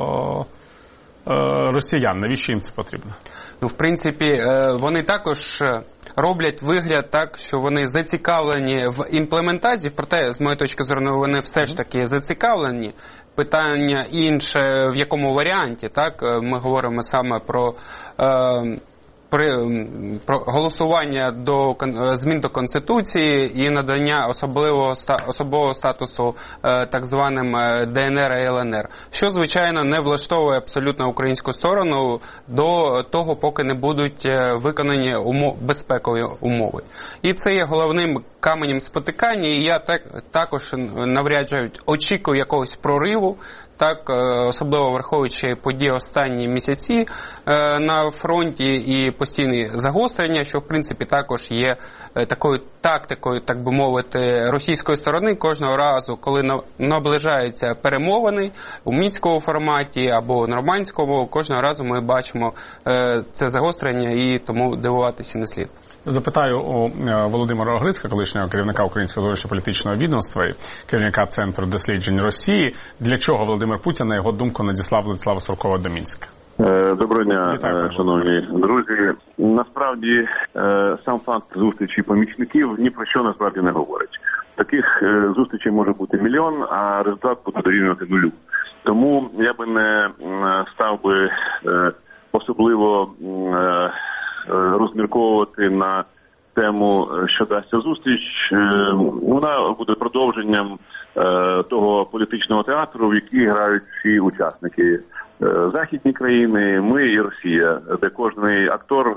росіян, навіщо їм це потрібно? В принципі, вони також роблять вигляд так, що вони зацікавлені в імплементації, проте, з моєї точки зору, вони все ж таки зацікавлені. Питання інше, в якому варіанті, так, ми говоримо саме про голосування до змін до Конституції і надання особливого статусу так званим ДНР і ЛНР, що, звичайно, не влаштовує абсолютно українську сторону до того, поки не будуть виконані безпекові умови. І це є головним каменем спотикання, і я також навряд очікую якогось прориву, так, особливо враховуючи події останні місяці на фронті і постійні загострення, що, в принципі, також є такою тактикою, так би мовити, російської сторони. Кожного разу, коли наближаються перемовини у мінському форматі або нормандському, кожного разу ми бачимо це загострення, і тому дивуватися не слід. Запитаю у Володимира Огрицька, колишнього керівника Українського зовнішньополітичного відомства і керівника Центру досліджень Росії, для чого Володимир Путін, на його думку, надіслав Владислава Суркова до Мінська? Доброго дня, шановні друзі. Насправді, сам факт зустрічі помічників ні про що насправді не говорить. Таких зустрічей може бути мільйон, а результат буде дорівнювати нулю. Тому я би не став би особливо розмірковувати на тему, що дасться зустріч. Вона буде продовженням того політичного театру, в який грають всі учасники. Західні країни, ми і Росія, де кожний актор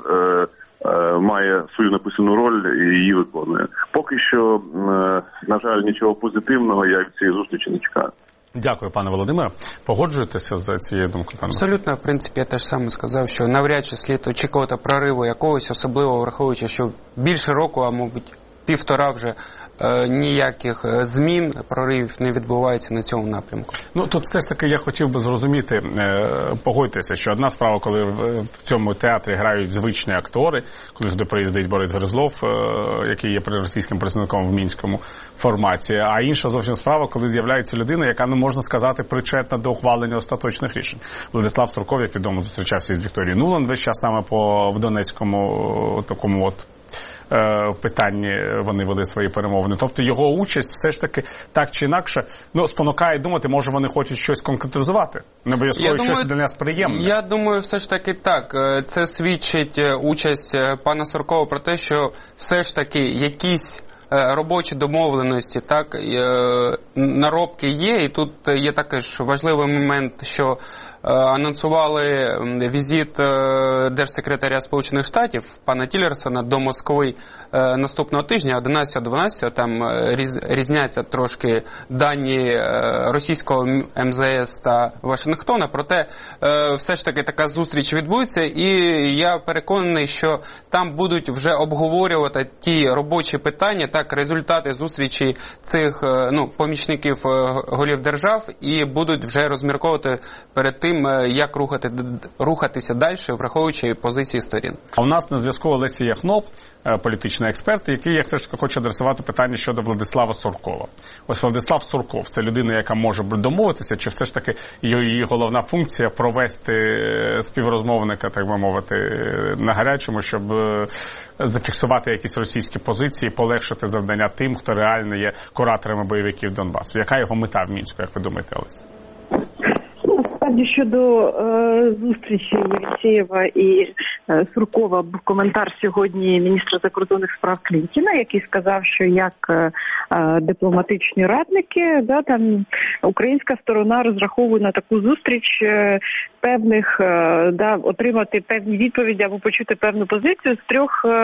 має свою написану роль і її виконує. Поки що, на жаль, нічого позитивного я від цієї зустрічі не чекаю. Дякую, пане Володимире. Погоджуєтеся з цією думкою? Абсолютно, в принципі, я теж саме сказав, що навряд чи слід очікувати прориву якогось, особливо враховуючи, що більше року, а мабуть півтора вже ніяких змін, проривів не відбувається на цьому напрямку. Тут все ж таки я хотів би зрозуміти, погодьтеся, що одна справа, коли в цьому театрі грають звичні актори, коли сюди приїздить Борис Гризлов, який є російським представником в мінському форматі, а інша зовсім справа, коли з'являється людина, яка, можна сказати, причетна до ухвалення остаточних рішень. Владислав Сурков, як відомо, зустрічався із Вікторією Нуланд весь час саме в Донецькому такому питанні вони вели свої перемовини. Тобто його участь все ж таки так чи інакше спонукає думати, може вони хочуть щось конкретизувати. Не обов'язково щось для нас приємне. Я думаю, все ж таки так. Це свідчить участь пана Суркова про те, що все ж таки якісь робочі домовленості, так, наробки є, і тут є також важливий момент, що анонсували візит держсекретаря Сполучених Штатів пана Тіллерсона до Москви наступного тижня, 11-12, там різняться трошки дані російського МЗС та Вашингтона, проте все ж таки така зустріч відбудеться, і я переконаний, що там будуть вже обговорювати ті робочі питання, так, результати зустрічі цих помічників голів держав, і будуть вже розмірковувати перед тим, як рухатися далі, враховуючи позиції сторін. А у нас на зв'язку Олеся Яхно, політичний експерт, який, я все ж таки хочу адресувати питання щодо Владислава Суркова. Ось Владислав Сурков – це людина, яка може домовитися, чи все ж таки її головна функція – провести співрозмовника, так би мовити, на гарячому, щоб зафіксувати якісь російські позиції, полегшити завдання тим, хто реально є кураторами бойовиків Донбасу. Яка його мета в Мінську, як ви думаєте, Олеся? Насправді, щодо зустрічі Євсеєва і Суркова, був коментар сьогодні міністра закордонних справ Клінкіна, який сказав, що як дипломатичні радники, там українська сторона розраховує на таку зустріч певних, отримати певні відповіді або почути певну позицію з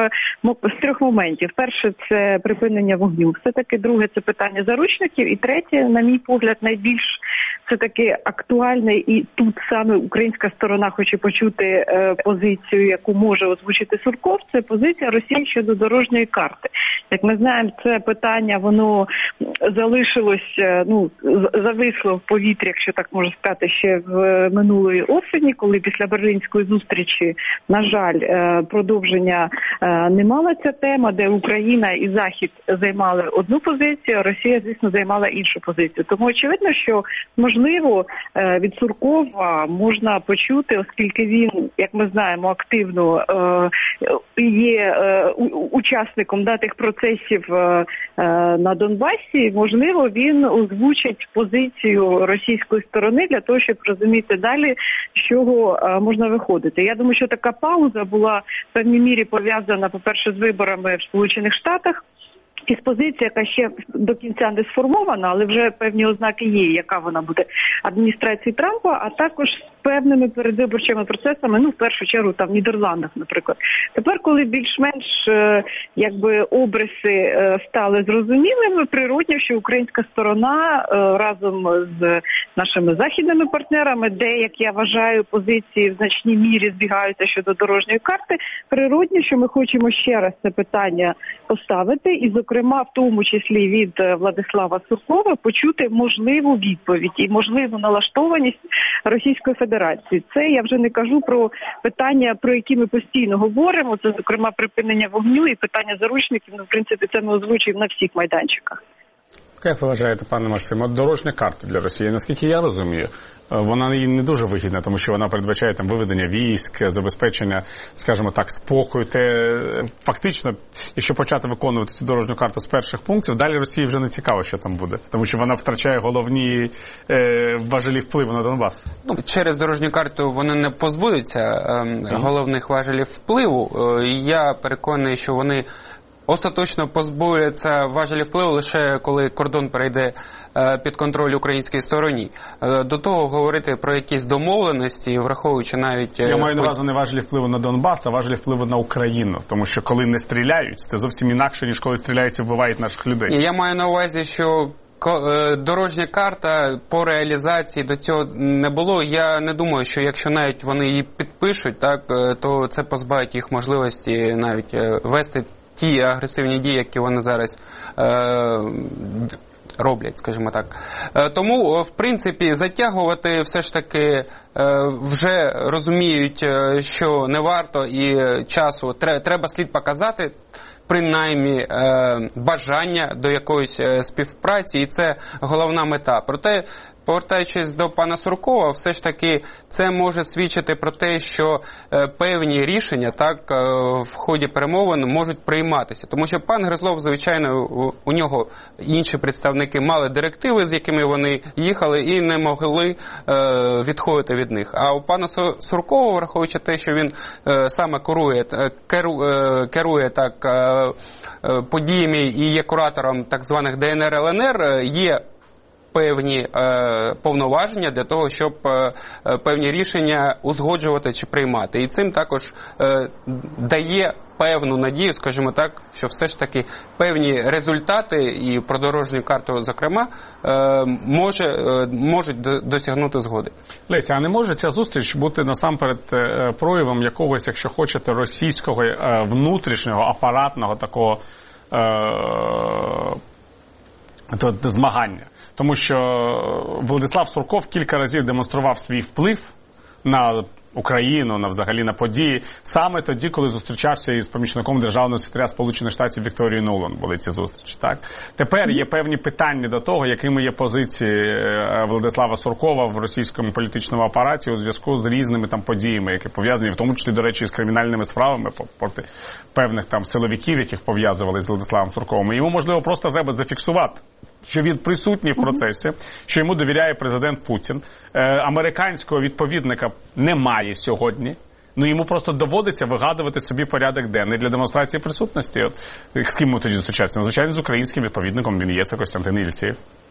трьох моментів. Перше – це припинення вогню. Все-таки друге – це питання заручників. І третє, на мій погляд, найбільш все-таки актуальне, і тут саме українська сторона хоче почути позицію, яку може озвучити Сурков, це позиція Росії щодо дорожньої карти. Як ми знаємо, це питання, воно залишилось, зависло в повітрі, якщо так можна сказати, ще в минулої осені, коли після Берлінської зустрічі, на жаль, продовження не мала ця тема, де Україна і Захід займали одну позицію, а Росія, звісно, займала іншу позицію. Тому очевидно, що, можливо, від Суркова можна почути, оскільки він, як ми знаємо, активно є учасником тих процесів на Донбасі, можливо, він озвучить позицію російської сторони для того, щоб розуміти далі, з чого можна виходити. Я думаю, що така пауза була в певній мірі пов'язана, по-перше, з виборами в Сполучених Штатах, і з позиції, яка ще до кінця не сформована, але вже певні ознаки є, яка вона буде адміністрації Трампа, а також з певними передвиборчими процесами, в першу чергу там в Нідерландах, наприклад. Тепер, коли більш-менш обриси стали зрозумілими, природньо, що українська сторона разом з нашими західними партнерами, де, як я вважаю, позиції в значній мірі збігаються щодо дорожньої карти, природньо, що ми хочемо ще раз це питання поставити і, зокрема, в тому числі від Владислава Суркова, почути можливу відповідь і можливу налаштованість Російської Федерації. Це я вже не кажу про питання, про які ми постійно говоримо, це, зокрема, припинення вогню і питання заручників, в принципі, це ми озвучуємо на всіх майданчиках. Як ви вважаєте, пане Максиме, дорожня карта для Росії, наскільки я розумію, вона їй не дуже вигідна, тому що вона передбачає там виведення військ, забезпечення, скажімо так, спокою. Фактично, якщо почати виконувати цю дорожню карту з перших пунктів, далі Росії вже не цікаво, що там буде, тому що вона втрачає головні важелі впливу на Донбас. Через дорожню карту вони не позбудуться головних важелів впливу. Я переконаний, що вони остаточно позбавляться важелів впливу лише коли кордон перейде під контроль українській стороні. До того говорити про якісь домовленості, враховуючи навіть... Я маю на увазі не важелі впливу на Донбас, а важелі впливу на Україну. Тому що коли не стріляють, це зовсім інакше, ніж коли стріляють і вбивають наших людей. Я маю на увазі, що дорожня карта по реалізації до цього не було. Я не думаю, що якщо навіть вони її підпишуть, то це позбавить їх можливості навіть вести ті агресивні дії, які вони зараз роблять, скажімо так. Тому, в принципі, затягувати все ж таки вже розуміють, що не варто і часу. Треба слід показати, принаймні, бажання до якоїсь співпраці, і це головна мета. Проте, повертаючись до пана Суркова, все ж таки це може свідчити про те, що певні рішення в ході перемовин можуть прийматися. Тому що пан Гризлов, звичайно, у нього інші представники мали директиви, з якими вони їхали, і не могли відходити від них. А у пана Суркова, враховуючи те, що він саме керує подіями і є куратором так званих ДНР-ЛНР, є певні повноваження для того, щоб певні рішення узгоджувати чи приймати. І цим також дає певну надію, скажімо так, що все ж таки певні результати, і про дорожню карту, зокрема, можуть досягнути згоди. Леся, а не може ця зустріч бути насамперед проявом якогось, якщо хочете, російського внутрішнього апаратного такого змагання? Тому що Владислав Сурков кілька разів демонстрував свій вплив на Україну, взагалі на події, саме тоді, коли зустрічався із помічником державного секретаря Сполучених Штатів Вікторією Нуланд, були ці зустрічі. Так? Тепер є певні питання до того, якими є позиції Владислава Суркова в російському політичному апараті у зв'язку з різними там подіями, які пов'язані, в тому числі, до речі, з кримінальними справами проти певних там силовиків, яких пов'язували з Владиславом Сурковим. І йому, можливо, просто треба зафіксувати, що він присутній в процесі, що йому довіряє президент Путін. Американського відповідника немає сьогодні. Йому просто доводиться вигадувати собі порядок денний для демонстрації присутності. З ким ми тоді зустрічаємося? Звичайно, з українським відповідником він є, це Костянтин Єльсєєв.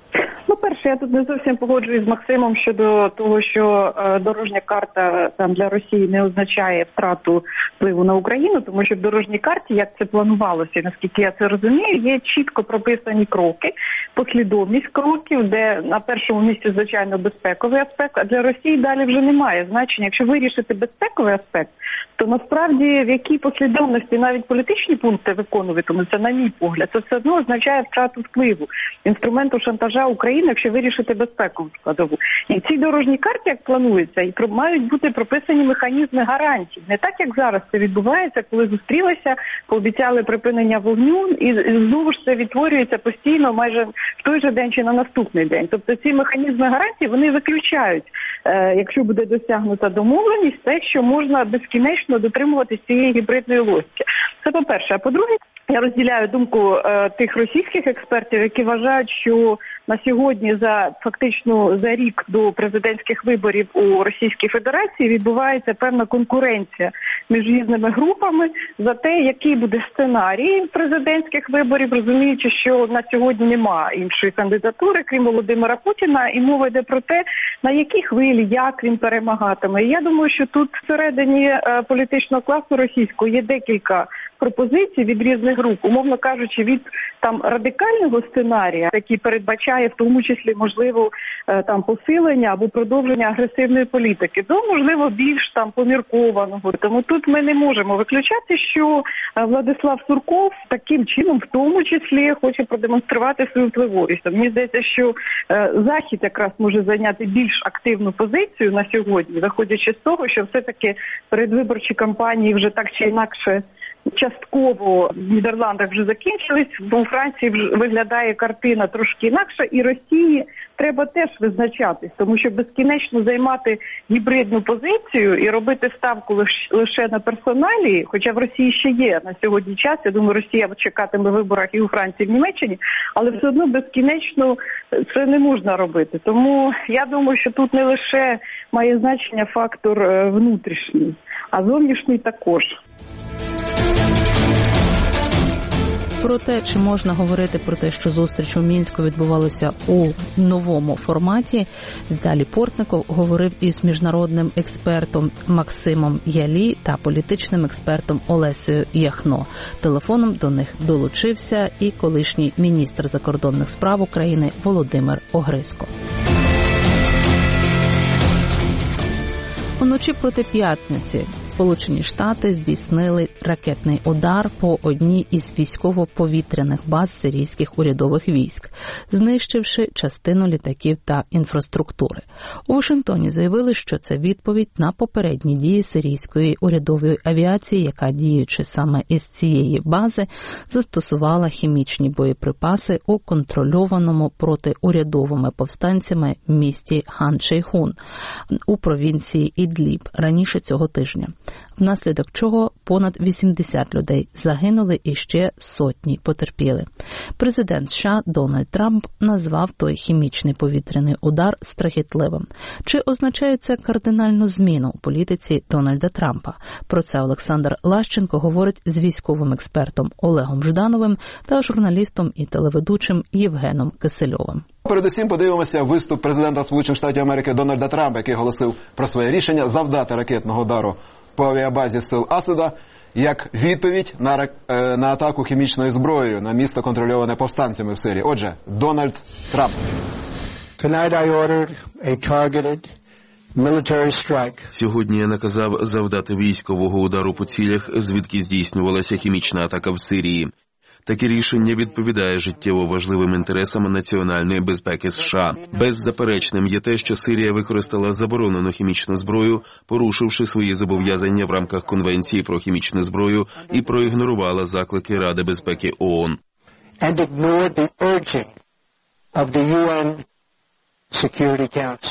Перше, я тут не зовсім погоджуюсь з Максимом щодо того, що дорожня карта там для Росії не означає втрату впливу на Україну, тому що в дорожній карті, як це планувалося, наскільки я це розумію, є чітко прописані кроки, послідовність кроків, де на першому місці, звичайно, безпековий аспект, а для Росії далі вже немає значення. Якщо вирішити безпековий аспект, то насправді в якій послідовності навіть політичні пункти виконуватимуться, на мій погляд, це все одно означає втрату впливу, інструменту шантажа України, якщо вирішити безпекову складову. І в цій дорожній карті, як планується, і мають бути прописані механізми гарантій. Не так, як зараз це відбувається, коли зустрілися, пообіцяли припинення вогню, і знову ж це відтворюється постійно майже в той же день чи на наступний день. Тобто ці механізми гарантій, вони виключають, якщо буде досягнута домовленість, те, що можна безкінечно дотримуватися цієї гібридної логіки. Це по-перше. А по-друге, я розділяю думку тих російських експертів, які вважають, що на сьогодні фактично за рік до президентських виборів у Російській Федерації відбувається певна конкуренція між різними групами за те, який буде сценарій президентських виборів, розуміючи, що на сьогодні нема іншої кандидатури, крім Володимира Путіна, і мова йде про те, на якій хвилі, як він перемагатиме. І я думаю, що тут всередині політичного класу російського є декілька пропозицій від різних груп, умовно кажучи, від там радикального сценарія, який передбачає в тому числі можливо там посилення або продовження агресивної політики, до можливо більш там поміркованого. Тому тут ми не можемо виключати, що Владислав Сурков таким чином в тому числі хоче продемонструвати свою впливовість. Мені здається, що Захід якраз може зайняти більш активну позицію на сьогодні, виходячи з того, що все-таки передвиборчі кампанії вже так чи інакше частково в Нідерландах вже закінчились, у Франції виглядає картина трошки інакша, і Росії треба теж визначатись, тому що безкінечно займати гібридну позицію і робити ставку лише на персоналії, хоча в Росії ще є на сьогодні час, я думаю, Росія чекатиме виборах і у Франції, і в Німеччині, але все одно безкінечно це не можна робити. Тому я думаю, що тут не лише має значення фактор внутрішній, а зовнішній також. Про те, чи можна говорити про те, що зустріч у Мінську відбувалася у новому форматі, Віталій Портников говорив із міжнародним експертом Максимом Ялі та політичним експертом Олесею Яхно. Телефоном до них долучився і колишній міністр закордонних справ України Володимир Огризко. Уночі проти п'ятниці Сполучені Штати здійснили ракетний удар по одній із військово-повітряних баз сирійських урядових військ, знищивши частину літаків та інфраструктури. У Вашингтоні заявили, що це відповідь на попередні дії сирійської урядової авіації, яка, діючи саме із цієї бази, застосувала хімічні боєприпаси у контрольованому протиурядовими повстанцями місті Хан-Шейхун у провінції Ідліб раніше цього тижня. внаслідок чого понад 80 людей загинули і ще сотні потерпіли. Президент США Дональд Трамп назвав той хімічний повітряний удар страхітливим. Чи означає це кардинальну зміну у політиці Дональда Трампа? Про це Олександр Лащенко говорить з військовим експертом Олегом Ждановим та журналістом і телеведучим Євгеном Кисельовим. Передусім подивимося виступ президента Сполучених Штатів Америки Дональда Трампа, який оголосив про своє рішення завдати ракетного удару по авіабазі сил Асада як відповідь на атаку хімічною зброєю на місто, контрольоване повстанцями в Сирії. Отже, Дональд Трамп. Tonight I ordered a targeted military strike. Сьогодні я наказав завдати військового удару по цілях, звідки здійснювалася хімічна атака в Сирії. Таке рішення відповідає життєво важливим інтересам національної безпеки США. Беззаперечним є те, що Сирія використала заборонену хімічну зброю, порушивши свої зобов'язання в рамках Конвенції про хімічну зброю і проігнорувала заклики Ради безпеки ООН. And ignored the urging of the UN Security Council.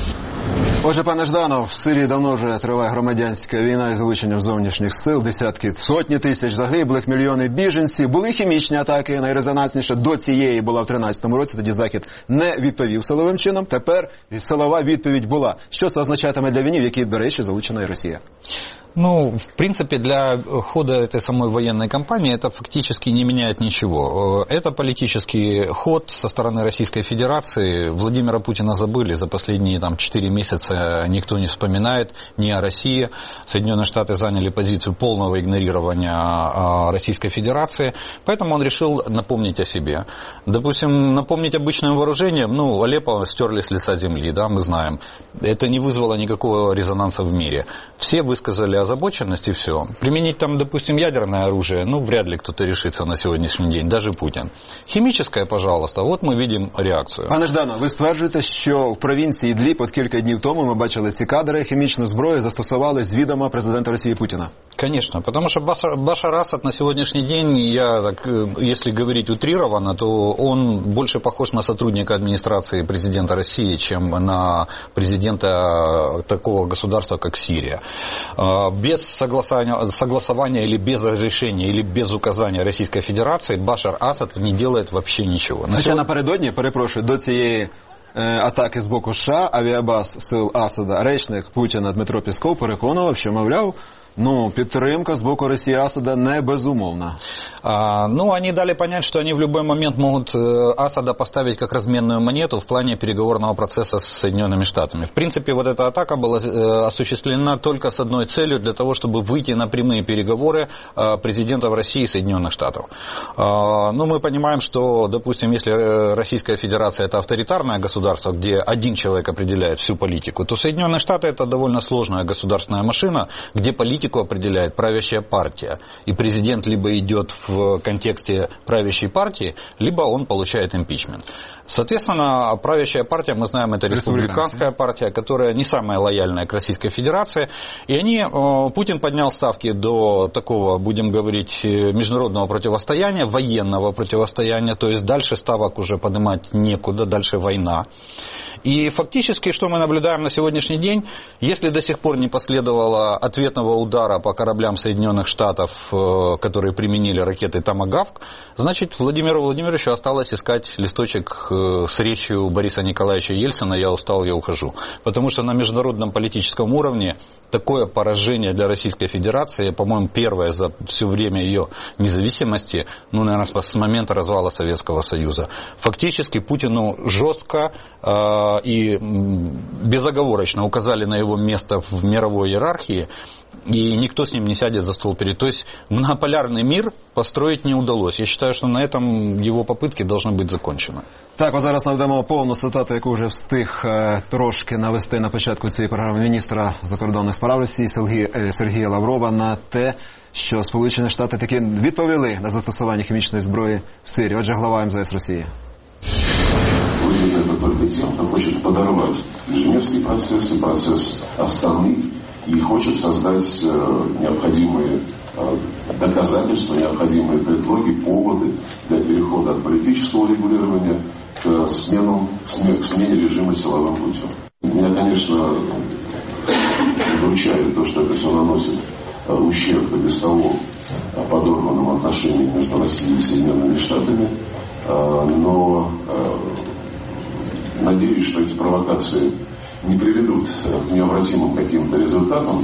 Отже, пане Жданов, в Сирії давно вже триває громадянська війна із залученням зовнішніх сил, сотні тисяч загиблих, мільйони біженців. Були хімічні атаки, найрезонансніше до цієї була в 13-му році, тоді Захід не відповів силовим чином, тепер силова відповідь була. Що це означатиме для війни, в якій, до речі, залучена і Росія? Ну, в принципе, для хода этой самой военной кампании это фактически не меняет ничего. Это политический ход со стороны Российской Федерации. Владимира Путина забыли. За последние 4 месяца никто не вспоминает ни о России. Соединенные Штаты заняли позицию полного игнорирования Российской Федерации. Поэтому он решил напомнить о себе. Допустим, напомнить обычным вооружением, Алеппо стерли с лица земли, да, мы знаем. Это не вызвало никакого резонанса в мире. Все высказали озабоченность и все. Применить там, допустим, ядерное оружие, вряд ли кто-то решится на сегодняшний день, даже Путин. Хімічне, пожалуйста, от ми бачимо реакцію. Пане Ждано, ви стверджуєте, що в провінції Ідліб от кілька днів тому ми бачили ці кадри, хімічну зброю застосували з відома президента Росії Путина? Конечно, потому что Башар Асад на сегодняшний день, если говорить утрированно, то он больше похож на сотрудника администрации президента России, чем на президента такого государства, как Сирия. Без согласования или без разрешения, или без указания Российской Федерации Башар Асад не делает вообще ничего. Хоча напередодні, перепрошую, до цієї атаки з боку США, авіабаз сил Асада, речник Путіна Дмитро Пісков переконував, що, мовляв, підтримка з боку Росії Асада не безумовна. Они дали понять, что они в любой момент могут Асада поставить как разменную монету в плане переговорного процесса с Соединенными Штатами. В принципе, вот эта атака была осуществлена только с одной целью, для того, чтобы выйти на прямые переговоры президентов России и Соединенных Штатов. Мы понимаем, что, допустим, если Российская Федерация это авторитарное государство, где один человек определяет всю политику, то Соединенные Штаты это довольно сложная государственная машина, где политику определяет правящая партия. И президент либо идет в контексте правящей партии, либо он получает импичмент. Соответственно, правящая партия, мы знаем, это республиканская партия, которая не самая лояльная к Российской Федерации. И Путин поднял ставки до такого, будем говорить, международного противостояния, военного противостояния, то есть дальше ставок уже поднимать некуда, дальше война. И фактически, что мы наблюдаем на сегодняшний день, если до сих пор не последовало ответного удара по кораблям Соединенных Штатов, которые применили ракеты «Томагавк», значит, Владимиру Владимировичу осталось искать листочек с речью Бориса Николаевича Ельцина «Я устал, я ухожу». Потому что на международном политическом уровне такое поражение для Российской Федерации, по-моему, первое за все время ее независимости, наверное, с момента развала Советского Союза. Фактически Путину жестко и безоговорочно указали на его место в мировой иерархии, и никто с ним не сядет за стол перед. То есть многополярный мир построить не удалось. Я считаю, что на этом его попытки должны быть закончены. Так, ось зараз наведемо повну цитату, яку вже встиг трошки навести на початку цієї програми міністра закордонних справ Росії Сергія Лаврова на те, що Сполучені Штати таки відповіли на застосування хімічної зброї в Сирії. Отже, глава МЗС Росії. Выглядит это только тем, кто хочет подорвать Женевский процесс и процесс Астаны, и хочет создать необходимые доказательства, необходимые предлоги, поводы для перехода от политического регулирования к смене режима силовым путем. Меня, конечно, удручает то, что это все наносит ущерб и без того подорванным отношениям между Россией и Соединенными Штатами. Но надеюсь, что эти провокации не приведут к необратимым каким-то результатам.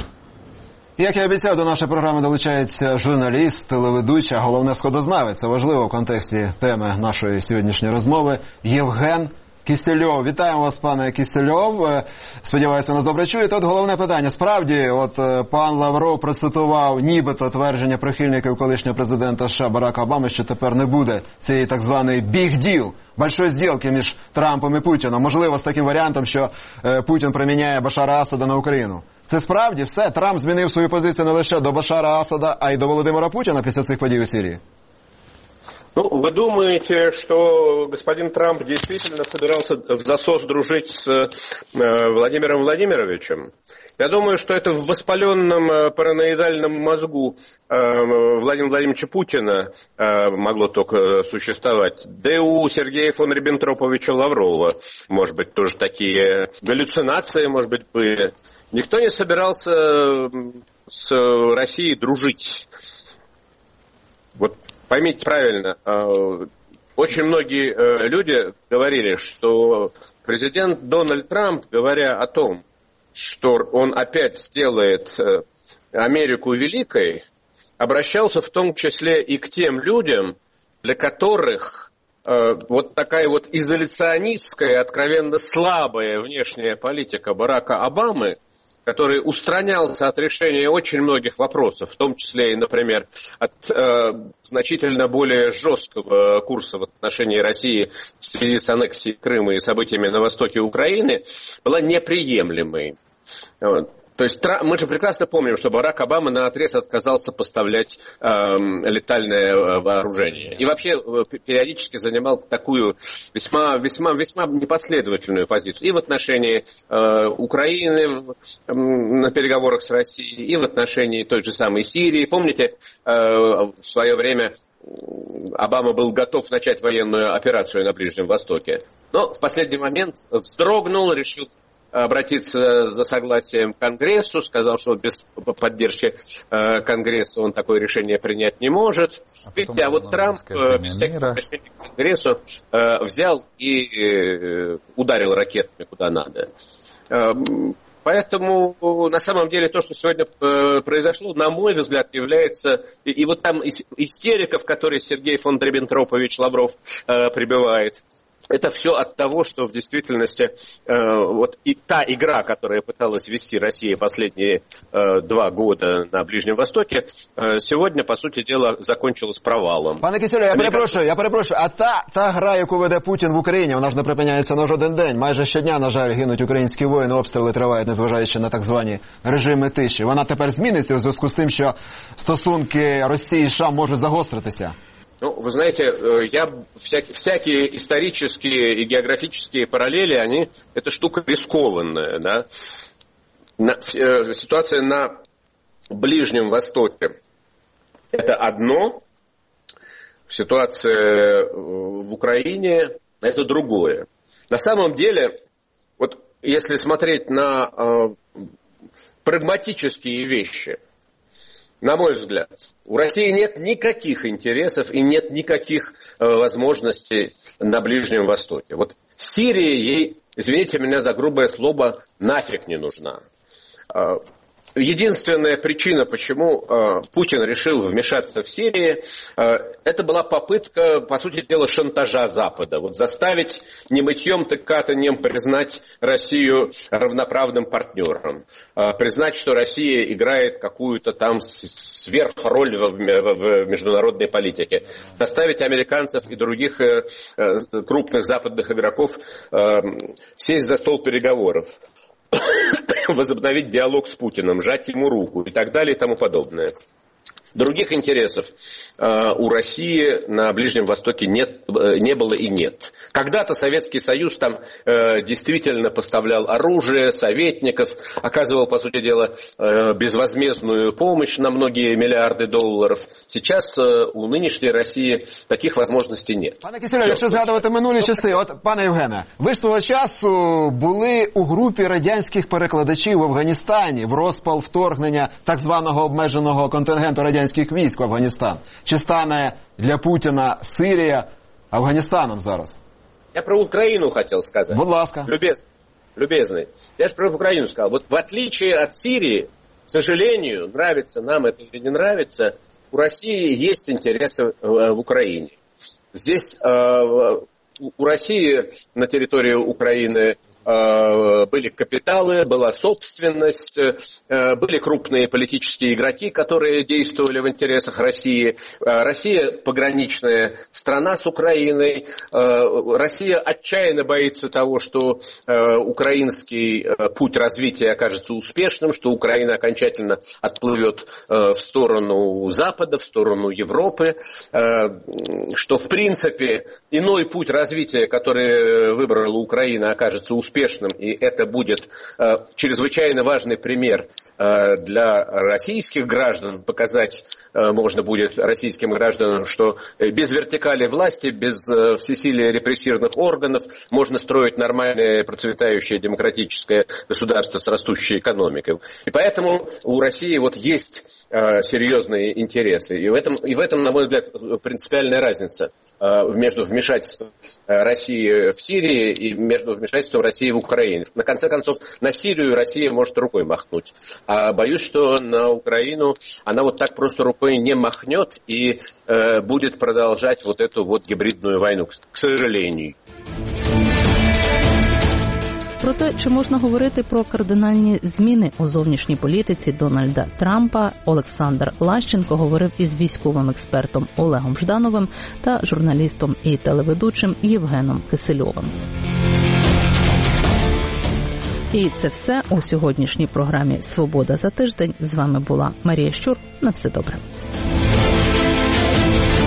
Як я обіцяв, до нашої програми долучається журналіст, телеведуча, головне сходознавець. Це важливо в контексті теми нашої сьогоднішньої розмови. Євген Кісельов. Вітаємо вас, пане Кісельов. Сподіваюся, нас добре чуєте. От головне питання. Справді, пан Лавров процитував нібито твердження прихильників колишнього президента США Барака Обами, що тепер не буде цієї так званої big deal, большої зділки між Трампом і Путіном. Можливо, з таким варіантом, що Путін приміняє Башара Асада на Україну. Це справді все? Трамп змінив свою позицію не лише до Башара Асада, а й до Володимира Путіна після цих подій у Сирії? Ну, вы думаете, что господин Трамп действительно собирался в засос дружить с Владимиром Владимировичем? Я думаю, что это в воспаленном параноидальном мозгу Владимира Владимировича Путина могло только существовать. Да и у Сергея фон Риббентроповича Лаврова, может быть, тоже такие галлюцинации, может быть, были. Никто не собирался с Россией дружить. Вот поймите правильно, очень многие люди говорили, что президент Дональд Трамп, говоря о том, что он опять сделает Америку великой, обращался в том числе и к тем людям, для которых вот такая вот изоляционистская, откровенно слабая внешняя политика Барака Обамы, который устранялся от решения очень многих вопросов, в том числе и, например, от значительно более жесткого курса в отношении России в связи с аннексией Крыма и событиями на востоке Украины, была неприемлемой. То есть мы же прекрасно помним, что Барак Обама наотрез отказался поставлять летальное вооружение. И вообще периодически занимал такую весьма непоследовательную позицию. И в отношении Украины на переговорах с Россией, и в отношении той же самой Сирии. Помните, в свое время Обама был готов начать военную операцию на Ближнем Востоке. Но в последний момент вздрогнул, решил обратиться за согласием к Конгрессу, сказал, что без поддержки Конгресса он такое решение принять не может. Видите, а вот Трамп без всяких обращений к Конгрессу взял и ударил ракетами куда надо. Поэтому, на самом деле, то, что сегодня произошло, на мой взгляд, является... И вот там истерика, в которой Сергей фон Риббентропович Лавров пребывает, это все от того, что в действительности вот и та игра, которая пыталась вести Россия последние 2 года на Ближнем Востоке, сегодня, по сути дела, закончилась провалом. Пане Кісельов, я перепрошую, а та гра, яку веде Путін в Україні, вона ж не припиняється на жоден день. Майже щодня, на жаль, гинуть українські воїни, обстріли тривають, незважаючи на так звані режими тиші. Вона тепер зміниться у зв'язку з тим, що стосунки Росії і США можуть загостритися. Ну, вы знаете, всякие исторические и географические параллели, это штука рискованная, да. Ситуация на Ближнем Востоке – это одно, ситуация в Украине – это другое. На самом деле, вот если смотреть на прагматические вещи, на мой взгляд, у России нет никаких интересов и нет никаких возможностей на Ближнем Востоке. Вот Сирия ей, извините меня за грубое слово, нафиг не нужна. Единственная причина, почему Путин решил вмешаться в Сирию, это была попытка, по сути дела, шантажа Запада. Вот заставить не мытьем, так катаньем признать Россию равноправным партнером. Признать, что Россия играет какую-то там сверхроль в международной политике. Заставить американцев и других крупных западных игроков сесть за стол переговоров. Возобновить диалог с Путиным, сжать ему руку и так далее и тому подобное. Других интересов у России на Ближнем Востоке не было и нет. Когда-то Советский Союз там действительно поставлял оружие, советников, оказывал, по сути дела, безвозмездную помощь на многие мільярди доларів. Сейчас у нинішньої Росії таких можливостей нет. Пане Кисельов, якщо згадувати минулі часи, от, пане Євгене, ви ж свого часу були у групі радянських перекладачів в Афганістані в розпал вторгнення так званого обмеженого контингенту радянських військ в Афганістан. Чи стане для Путіна Сирія Афганістаном зараз? Я про Украину хотел сказать. Будь ласка. Любезный. Я же про Украину сказал. Вот в отличие от Сирии, к сожалению, нравится нам это или не нравится, у России есть интересы в Украине. Здесь у России на территории Украины были капиталы, была собственность, были крупные политические игроки, которые действовали в интересах России. Россия пограничная страна с Украиной. Россия отчаянно боится того, что украинский путь развития окажется успешным, что Украина окончательно отплывет в сторону Запада, в сторону Европы, что в принципе иной путь развития, который выбрала Украина, окажется успешным, и это будет чрезвычайно важный пример для российских граждан. Показать можно будет российским гражданам, что без вертикали власти, без всесилия репрессивных органов можно строить нормальное процветающее демократическое государство с растущей экономикой. И поэтому у России вот есть серьезные интересы. И в этом, на мой взгляд, принципиальная разница между вмешательством России в Сирии и между вмешательством России в Украине. На конце концов, на Сирию Россия может рукой махнуть. А боюсь, что на Украину она вот так просто рукой не махнет и будет продолжать вот эту вот гибридную войну, к сожалению. Про те, чи можна говорити про кардинальні зміни у зовнішній політиці Дональда Трампа, Олександр Лащенко говорив із військовим експертом Олегом Ждановим та журналістом і телеведучим Євгеном Кисельовим. І це все у сьогоднішній програмі «Свобода за тиждень». З вами була Марія Щур. На все добре.